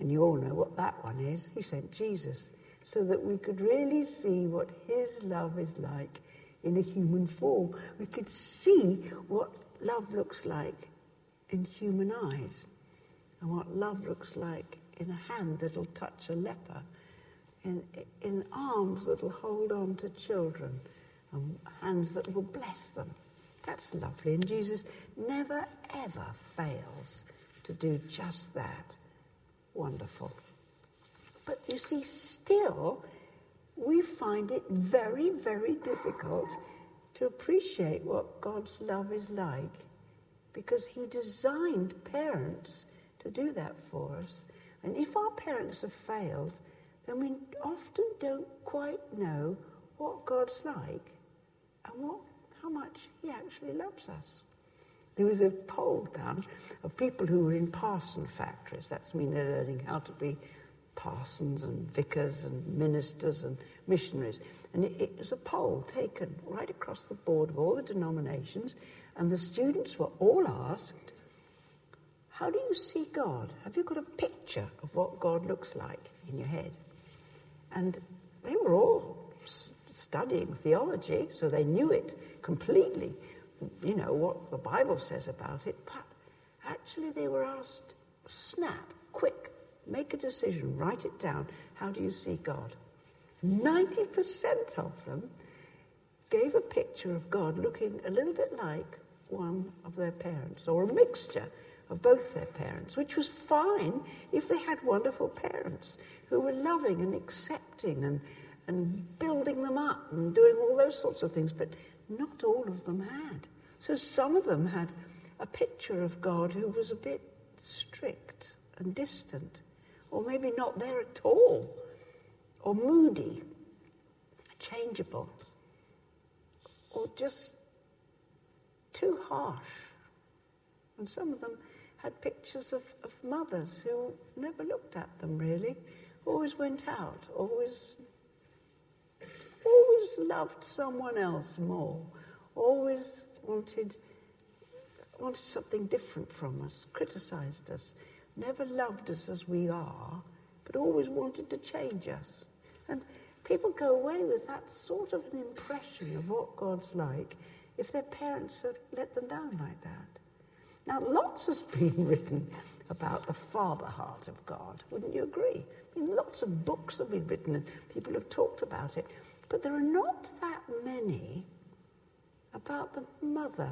A: And you all know what that one is. He sent Jesus so that we could really see what his love is like in a human form. We could see what love looks like in human eyes and what love looks like in a hand that'll touch a leper, in, in arms that'll hold on to children, and hands that will bless them. That's lovely. And Jesus never, ever fails to do just that. Wonderful. But you see, still, we find it very, very difficult to appreciate what God's love is like, because he designed parents to do that for us. And if our parents have failed, then we often don't quite know what God's like and what, how much he actually loves us. There was a poll done of people who were in parson factories. That's mean they're learning how to be parsons and vicars and ministers and missionaries. And it, it was a poll taken right across the board of all the denominations, and the students were all asked, how do you see God? Have you got a picture of what God looks like in your head? And they were all s- studying theology, so they knew it completely, you know, what the Bible says about it, but actually they were asked, snap, quick, make a decision, write it down. How do you see God? ninety percent of them gave a picture of God looking a little bit like one of their parents, or a mixture of both their parents, which was fine if they had wonderful parents who were loving and accepting and, and building them up and doing all those sorts of things, but not all of them had. So some of them had a picture of God who was a bit strict and distant, or maybe not there at all, or moody, changeable, or just too harsh. And some of them had pictures of, of mothers who never looked at them really, always went out, always, always loved someone else more, always wanted, wanted something different from us, criticised us, never loved us as we are, but always wanted to change us. And people go away with that sort of an impression of what God's like if their parents had let them down like that. Now, lots has been written about the father heart of God, wouldn't you agree? I mean, lots of books have been written and people have talked about it, but there are not that many about the mother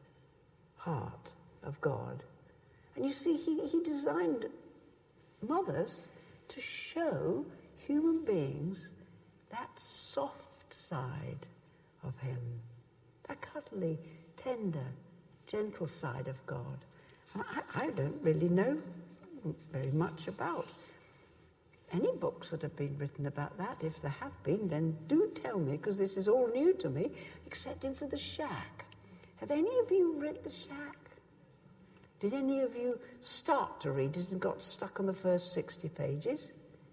A: heart of God. And you see, he, he designed mothers to show human beings that soft side of him, that cuddly, tender, gentle side of God. And I, I don't really know very much about any books that have been written about that. If there have been, then do tell me, because this is all new to me, excepting for The Shack. Have any of you read The Shack? Did any of you start to read it and got stuck on the first sixty pages?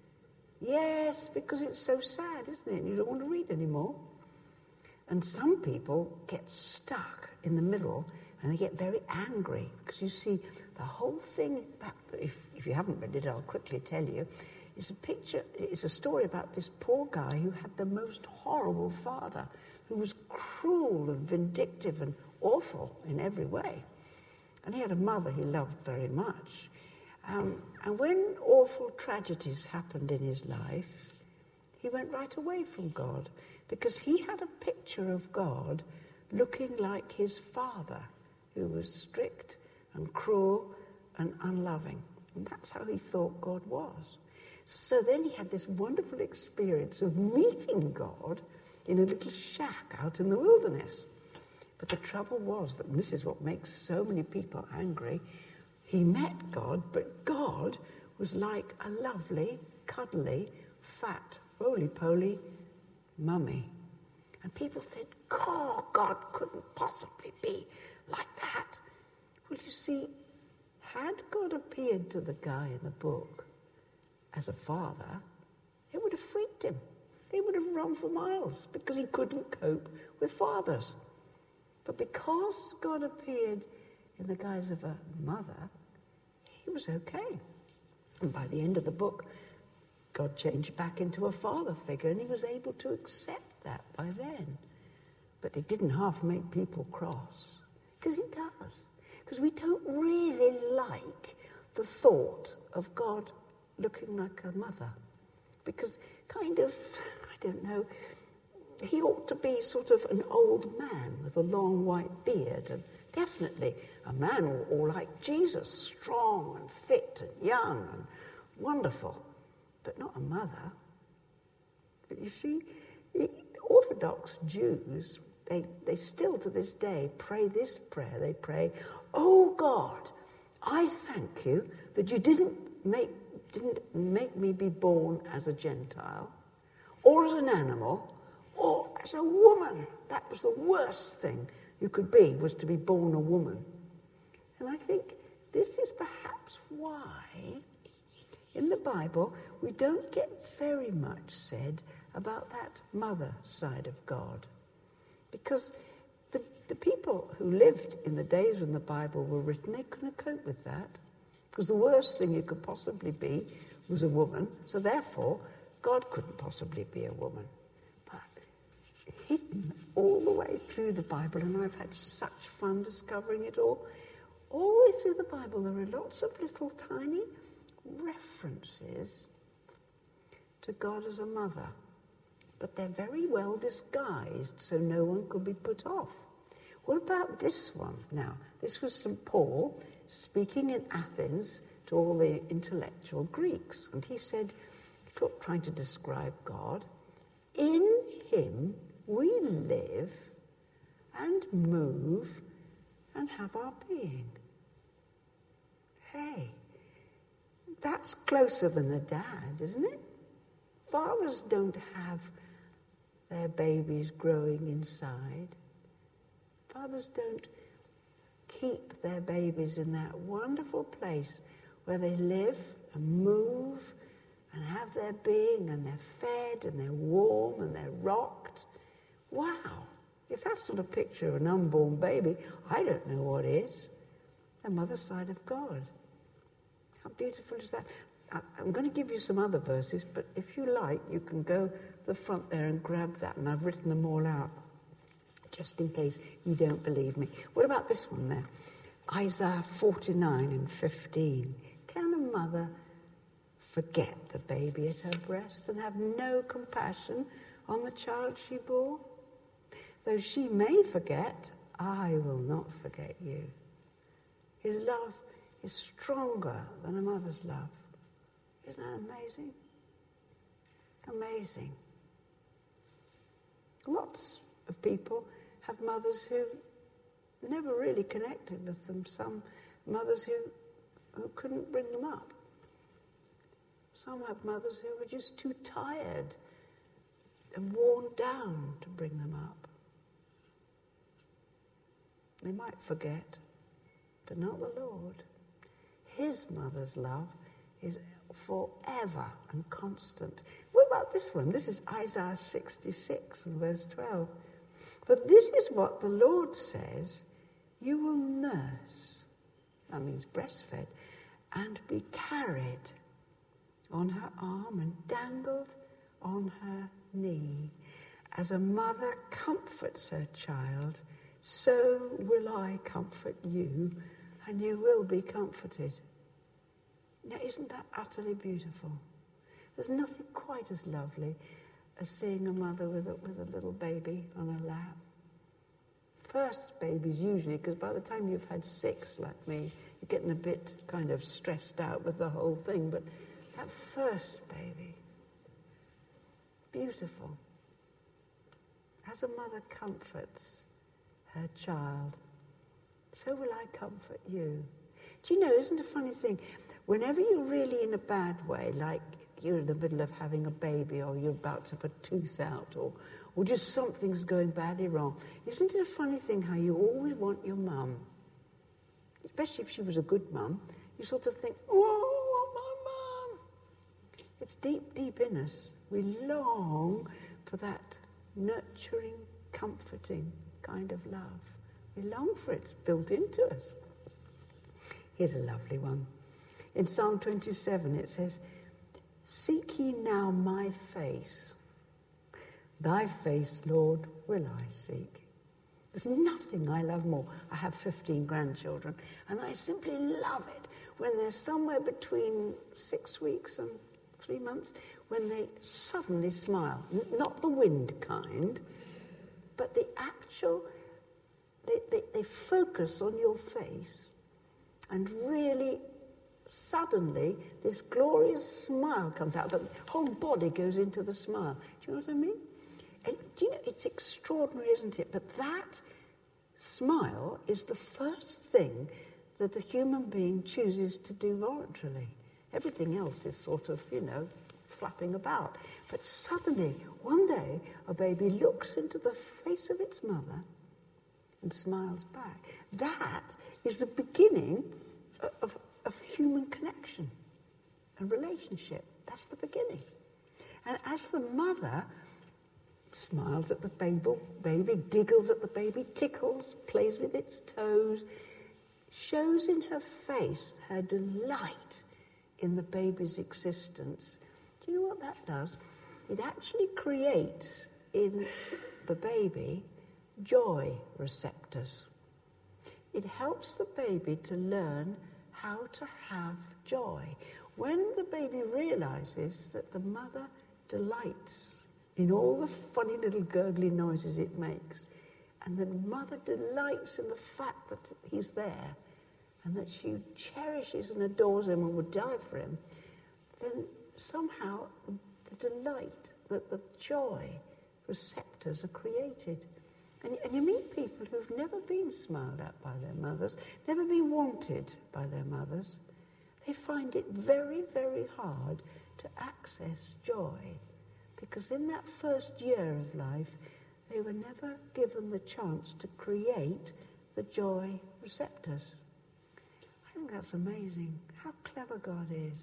A: Yes, because it's so sad, isn't it? You don't want to read anymore. And some people get stuck in the middle and they get very angry, because you see, the whole thing, about, if, if you haven't read it, I'll quickly tell you, is a picture, it's a story about this poor guy who had the most horrible father, who was cruel and vindictive and awful in every way. And he had a mother he loved very much. Um, and when awful tragedies happened in his life, he went right away from God, because he had a picture of God looking like his father, who was strict and cruel and unloving. And that's how he thought God was. So then he had this wonderful experience of meeting God in a little shack out in the wilderness. But the trouble was that, and this is what makes so many people angry, he met God, but God was like a lovely, cuddly, fat, roly-poly mummy. And people said, oh, God couldn't possibly be like that. Well, you see, had God appeared to the guy in the book as a father, it would have freaked him. He would have run for miles, because he couldn't cope with fathers. But because God appeared in the guise of a mother, he was okay. And by the end of the book, God changed back into a father figure, and he was able to accept that by then. But it didn't half make people cross, because it does. Because we don't really like the thought of God looking like a mother. Because kind of, I don't know, he ought to be sort of an old man with a long white beard, and definitely a man or, or like Jesus, strong and fit and young and wonderful, but not a mother. But you see, the Orthodox Jews, they, they still to this day pray this prayer. They pray, "Oh God, I thank you that you didn't make, didn't make me be born as a Gentile or as an animal or as a woman." That was the worst thing you could be, was to be born a woman. And I think this is perhaps why in the Bible we don't get very much said about that mother side of God. Because the, the people who lived in the days when the Bible were written, they couldn't cope with that. Because the worst thing you could possibly be was a woman, so therefore God couldn't possibly be a woman. But hidden all the way through the Bible, and I've had such fun discovering it all, all the way through the Bible there are lots of little tiny references to God as a mother. But they're very well disguised, so no one could be put off. What about this one? Now, this was Saint Paul speaking in Athens to all the intellectual Greeks. And he said, trying to describe God, "In him we live and move and have our being." Hey, that's closer than a dad, isn't it? Fathers don't have their babies growing inside. Fathers don't keep their babies in that wonderful place where they live and move and have their being, and they're fed and they're warm and they're rocked. Wow, if that's not a picture of an unborn baby, I don't know what is. The mother side of God. How beautiful is that? I'm going to give you some other verses, but if you like, you can go to the front there and grab that, and I've written them all out, just in case you don't believe me. What about this one there? Isaiah forty-nine and fifteen. Can a mother forget the baby at her breast and have no compassion on the child she bore? Though she may forget, I will not forget you. His love is stronger than a mother's love. Isn't that amazing? Amazing. Lots of people have mothers who never really connected with them. Some mothers who, who couldn't bring them up. Some have mothers who were just too tired and worn down to bring them up. They might forget, but not the Lord. His mother's love is forever and constant. What about this one? This is Isaiah sixty-six and verse twelve. But this is what the Lord says, you will nurse, that means breastfed, and be carried on her arm and dangled on her knee. As a mother comforts her child, so will I comfort you, and you will be comforted. Now, isn't that utterly beautiful? There's nothing quite as lovely as seeing a mother with a, with a little baby on her lap. First babies usually, because by the time you've had six, like me, you're getting a bit kind of stressed out with the whole thing. But that first baby, beautiful. As a mother comforts her child, so will I comfort you. Do you know, isn't it a funny thing? Whenever you're really in a bad way, like you're in the middle of having a baby, or you're about to have a tooth out, or, or just something's going badly wrong, isn't it a funny thing how you always want your mum, especially if she was a good mum, you sort of think, oh, my mum. It's deep, deep in us. We long for that nurturing, comforting kind of love. We long for it. It's built into us. Here's a lovely one. In Psalm twenty-seven it says, "Seek ye now my face. Thy face, Lord, will I seek." There's nothing I love more. I have fifteen grandchildren, and I simply love it when they're somewhere between six weeks and three months, when they suddenly smile. N- not the wind kind, but the actual, they, they, they focus on your face, and really, suddenly, this glorious smile comes out. The whole body goes into the smile. Do you know what I mean? And do you know, it's extraordinary, isn't it? But that smile is the first thing that the human being chooses to do voluntarily. Everything else is sort of, you know, flapping about. But suddenly, one day, a baby looks into the face of its mother and smiles back. That is the beginning of, of human connection and relationship. That's the beginning. And as the mother smiles at the baby, baby, giggles at the baby, tickles, plays with its toes, shows in her face her delight in the baby's existence. Do you know what that does? It actually creates in the baby joy receptors. It helps the baby to learn how to have joy. When the baby realizes that the mother delights in all the funny little gurgly noises it makes, and the mother delights in the fact that he's there, and that she cherishes and adores him and would die for him, then somehow the, the delight, that the joy receptors are created. And, and you meet people who've never been smiled at by their mothers, never been wanted by their mothers. They find it very, very hard to access joy, because in that first year of life, they were never given the chance to create the joy receptors. I think that's amazing, how clever God is.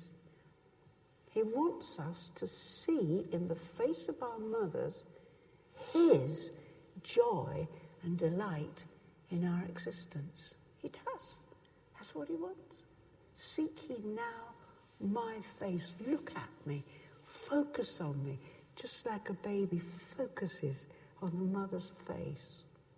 A: He wants us to see in the face of our mothers his joy and delight in our existence. He does. That's what he wants. Seek ye now my face. Look at me. Focus on me. Just like a baby focuses on the mother's face.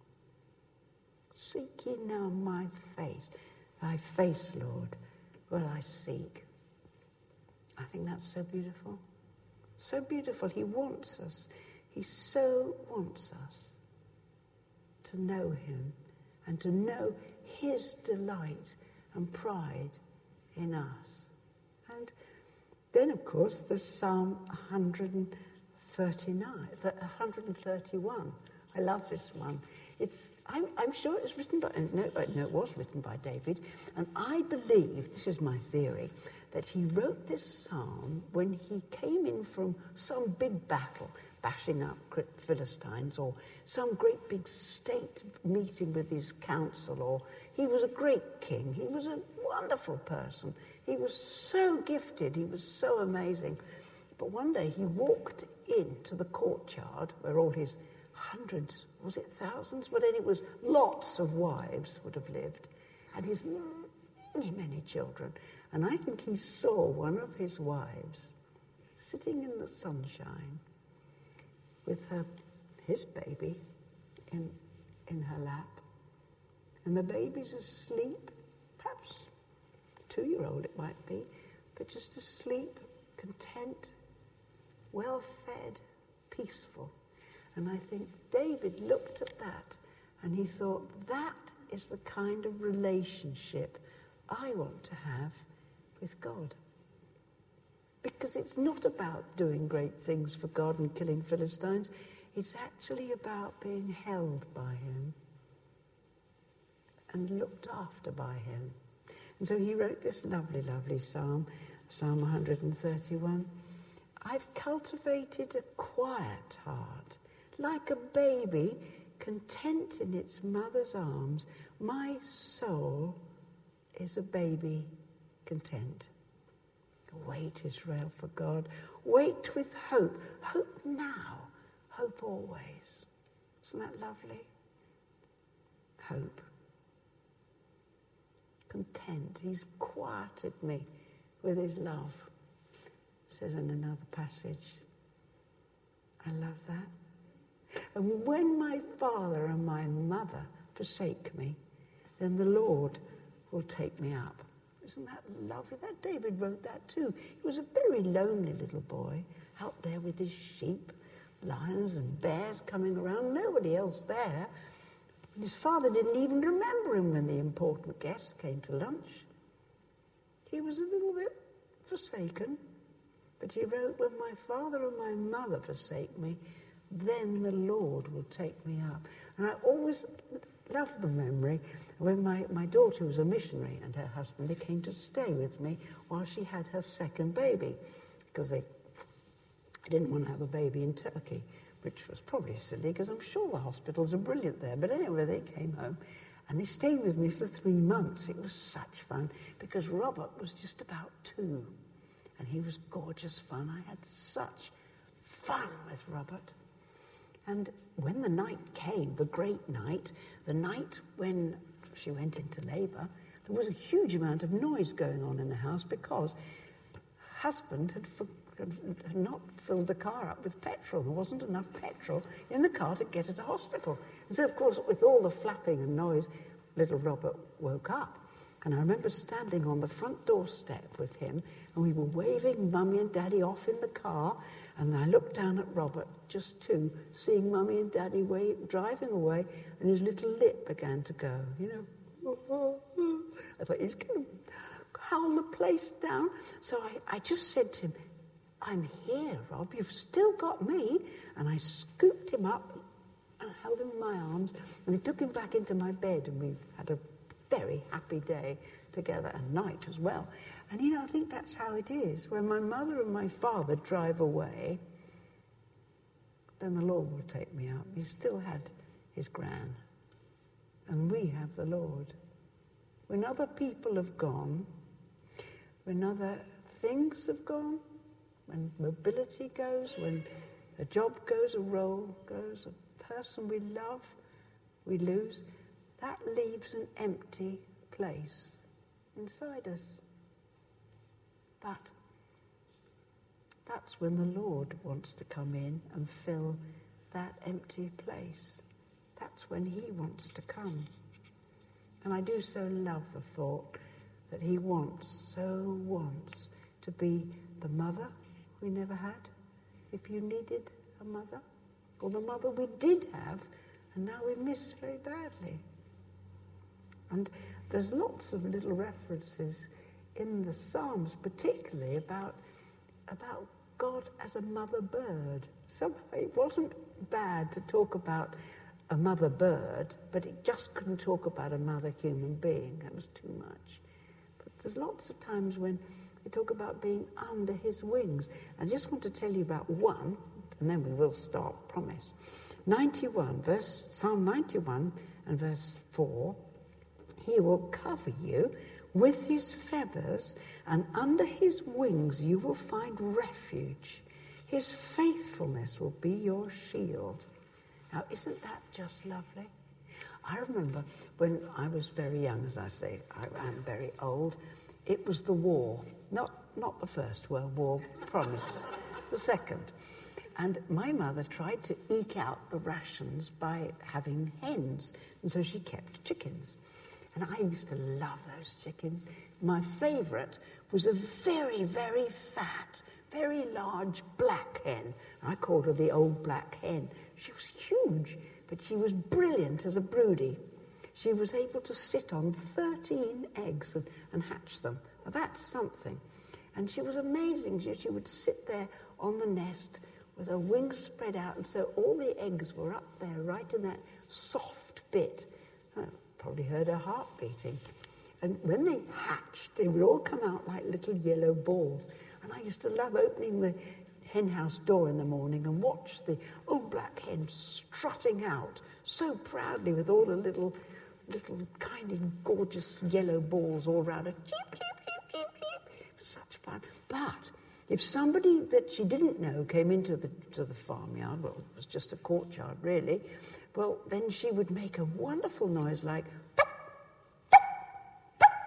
A: Seek ye now my face. Thy face, Lord, will I seek. I think that's so beautiful. So beautiful. He wants us. He so wants us to know him and to know his delight and pride in us. And then, of course, there's Psalm one thirty-nine, one thirty-one. I love this one. It's, I'm, I'm sure it was written by, no, no, it was written by David, and I believe, this is my theory, that he wrote this psalm when he came in from some big battle, bashing up Philistines, or some great big state meeting with his council, or he was a great king, he was a wonderful person, he was so gifted, he was so amazing. But one day he walked into the courtyard where all his hundreds, was it thousands? But then it was lots of wives would have lived, and his many, many children. And I think he saw one of his wives sitting in the sunshine with her, his baby in, in her lap. And the baby's asleep, perhaps two-year-old it might be, but just asleep, content, well-fed, peaceful. And I think David looked at that and he thought, that is the kind of relationship I want to have with God. Because it's not about doing great things for God and killing Philistines. It's actually about being held by him and looked after by him. And so he wrote this lovely, lovely psalm, Psalm one thirty-one. I've cultivated a quiet heart, like a baby content in its mother's arms. My soul is a baby content. Wait, Israel, for God. Wait with hope. Hope now. Hope always. Isn't that lovely? Hope. Content. He's quieted me with his love, says in another passage. I love that. And when my father and my mother forsake me, then the Lord will take me up. Isn't that lovely? That David wrote that too. He was a very lonely little boy out there with his sheep, lions and bears coming around, nobody else there. And his father didn't even remember him when the important guests came to lunch. He was a little bit forsaken. But he wrote, when my father and my mother forsake me, then the Lord will take me up. And I always loved the memory when my, my daughter was a missionary and her husband, they came to stay with me while she had her second baby, because they didn't want to have a baby in Turkey, which was probably silly because I'm sure the hospitals are brilliant there. But anyway, they came home and they stayed with me for three months. It was such fun because Robert was just about two and he was gorgeous fun. I had such fun with Robert. And when the night came, the great night, the night when she went into labour, there was a huge amount of noise going on in the house because husband had, for, had not filled the car up with petrol. There wasn't enough petrol in the car to get her to hospital. And so, of course, with all the flapping and noise, little Robert woke up. And I remember standing on the front doorstep with him, and we were waving Mummy and Daddy off in the car, and I looked down at Robert, just two, seeing Mummy and Daddy way, driving away, and his little lip began to go, you know. I thought, he's going to howl the place down. So I, I just said to him, I'm here, Rob, you've still got me. And I scooped him up and held him in my arms, and I took him back into my bed, and we had a very happy day together, and night as well. And, you know, I think that's how it is. When my mother and my father drive away, then the Lord will take me up. He still had his gran, and we have the Lord. When other people have gone, when other things have gone, when mobility goes, when a job goes, a role goes, a person we love, we lose, that leaves an empty place inside us. But that's when the Lord wants to come in and fill that empty place. That's when he wants to come. And I do so love the thought that he wants, so wants, to be the mother we never had, if you needed a mother, or the mother we did have, and now we miss very badly. And there's lots of little references in the Psalms, particularly about, about God as a mother bird. Somehow it wasn't bad to talk about a mother bird, but it just couldn't talk about a mother human being. That was too much. But there's lots of times when they talk about being under his wings. I just want to tell you about one, and then we will stop, promise. ninety-one, verse, Psalm ninety-one and verse four. He will cover you with his feathers, and under his wings you will find refuge. His faithfulness will be your shield. Now, isn't that just lovely? I remember when I was very young, as I say, I am very old, it was the war. Not, not the First World War, promise, the second. And my mother tried to eke out the rations by having hens, and so she kept chickens. And I used to love those chickens. My favourite was a very, very fat, very large black hen. I called her the old black hen. She was huge, but she was brilliant as a broody. She was able to sit on thirteen eggs and, and hatch them. Now, that's something. And she was amazing. She, she would sit there on the nest with her wings spread out, and so all the eggs were up there, right in that soft bit. Oh, probably heard her heart beating. And when they hatched, they would all come out like little yellow balls. And I used to love opening the hen house door in the morning and watch the old black hen strutting out so proudly with all the little, little kind of gorgeous yellow balls all around her. Cheep, cheep, cheep, cheep, cheep. It was such fun. But if somebody that she didn't know came into the to the farmyard, well, it was just a courtyard, really, well, then she would make a wonderful noise like,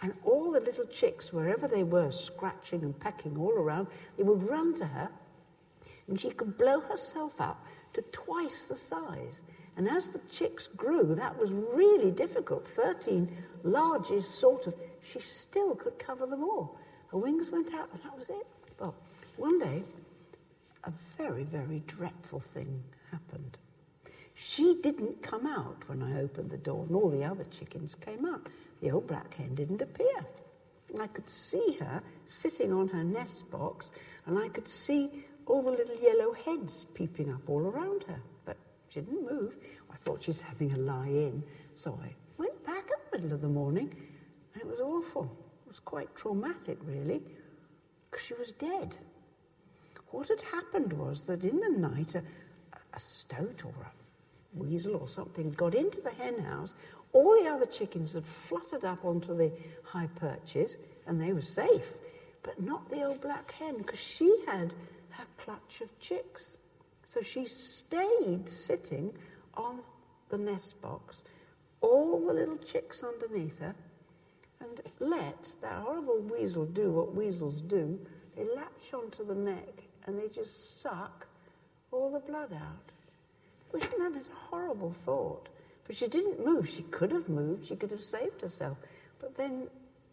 A: And all the little chicks, wherever they were, scratching and pecking all around, they would run to her, and she could blow herself up to twice the size. And as the chicks grew, that was really difficult. Thirteen larges, sort of, she still could cover them all. Her wings went out, and that was it. Well, one day, a very, very dreadful thing happened. She didn't come out when I opened the door, and all the other chickens came out. The old black hen didn't appear. And I could see her sitting on her nest box, and I could see all the little yellow heads peeping up all around her. But she didn't move. I thought she was having a lie-in, so I went back in the middle of the morning, and it was awful. It was quite traumatic, really, because she was dead. What had happened was that in the night, a, a stoat or a weasel or something got into the hen house. All the other chickens had fluttered up onto the high perches, and they were safe, but not the old black hen, because she had her clutch of chicks. So she stayed sitting on the nest box, all the little chicks underneath her, and let that horrible weasel do what weasels do. They latch onto the neck, and they just suck all the blood out. Wasn't that a horrible thought? But she didn't move. She could have moved. She could have saved herself. But then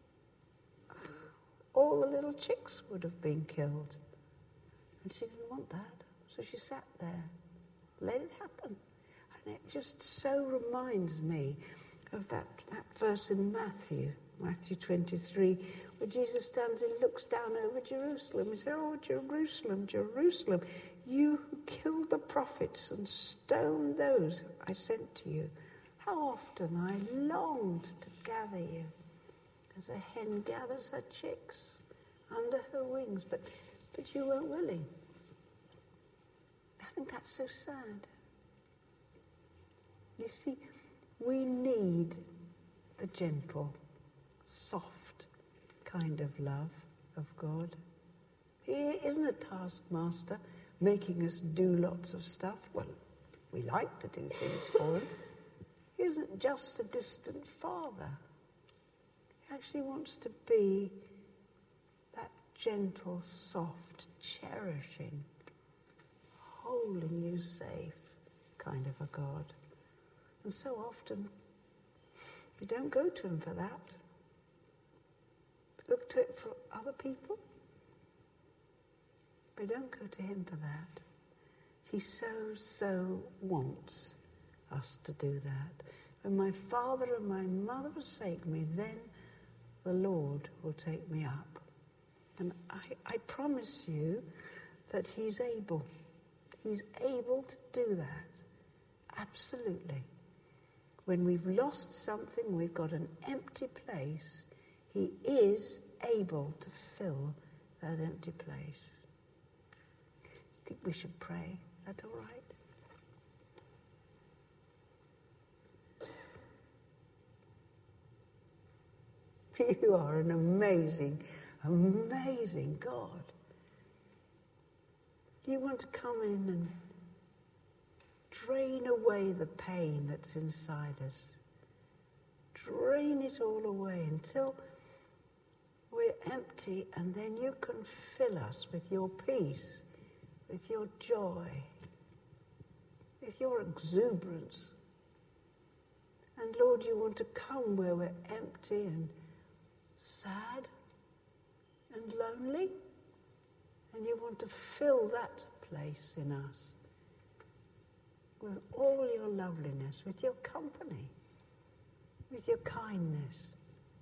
A: all the little chicks would have been killed. And she didn't want that. So she sat there, let it happen. And it just so reminds me of that, that verse in Matthew, Matthew twenty-three, where Jesus stands and looks down over Jerusalem. He says, "Oh, Jerusalem, Jerusalem, you who killed the prophets and stoned those I sent to you. How often I longed to gather you, as a hen gathers her chicks under her wings, but, but you weren't willing." I think that's so sad. You see, we need the gentle, soft kind of love of God. He isn't a taskmaster making us do lots of stuff. Well, we like to do things for him. He isn't just a distant father. He actually wants to be that gentle, soft, cherishing, holding you safe kind of a God. And so often, we don't go to him for that. We look to it for other people. We don't go to him for that. He so, so wants us to do that. When my father and my mother forsake me, then the Lord will take me up. And I, I promise you that he's able. He's able to do that. Absolutely. When we've lost something, we've got an empty place, he is able to fill that empty place. I think we should pray. Is that all right? You are an amazing, amazing God. You want to come in and drain away the pain that's inside us. Drain it all away until we're empty, and then you can fill us with your peace, with your joy, with your exuberance. And Lord, you want to come where we're empty and sad and lonely, and you want to fill that place in us with all your loveliness, with your company, with your kindness.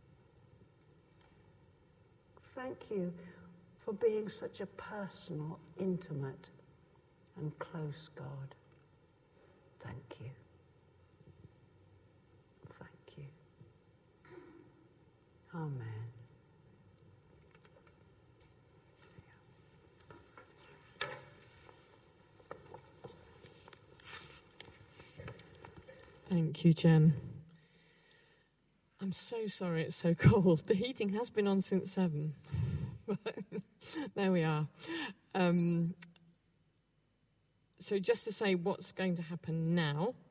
A: Thank you for being such a personal, intimate, and close God. Thank you. Thank you. Amen.
B: Thank you, Jen. I'm so sorry it's so cold. The heating has been on since seven. But there we are. Um, so just to say what's going to happen now.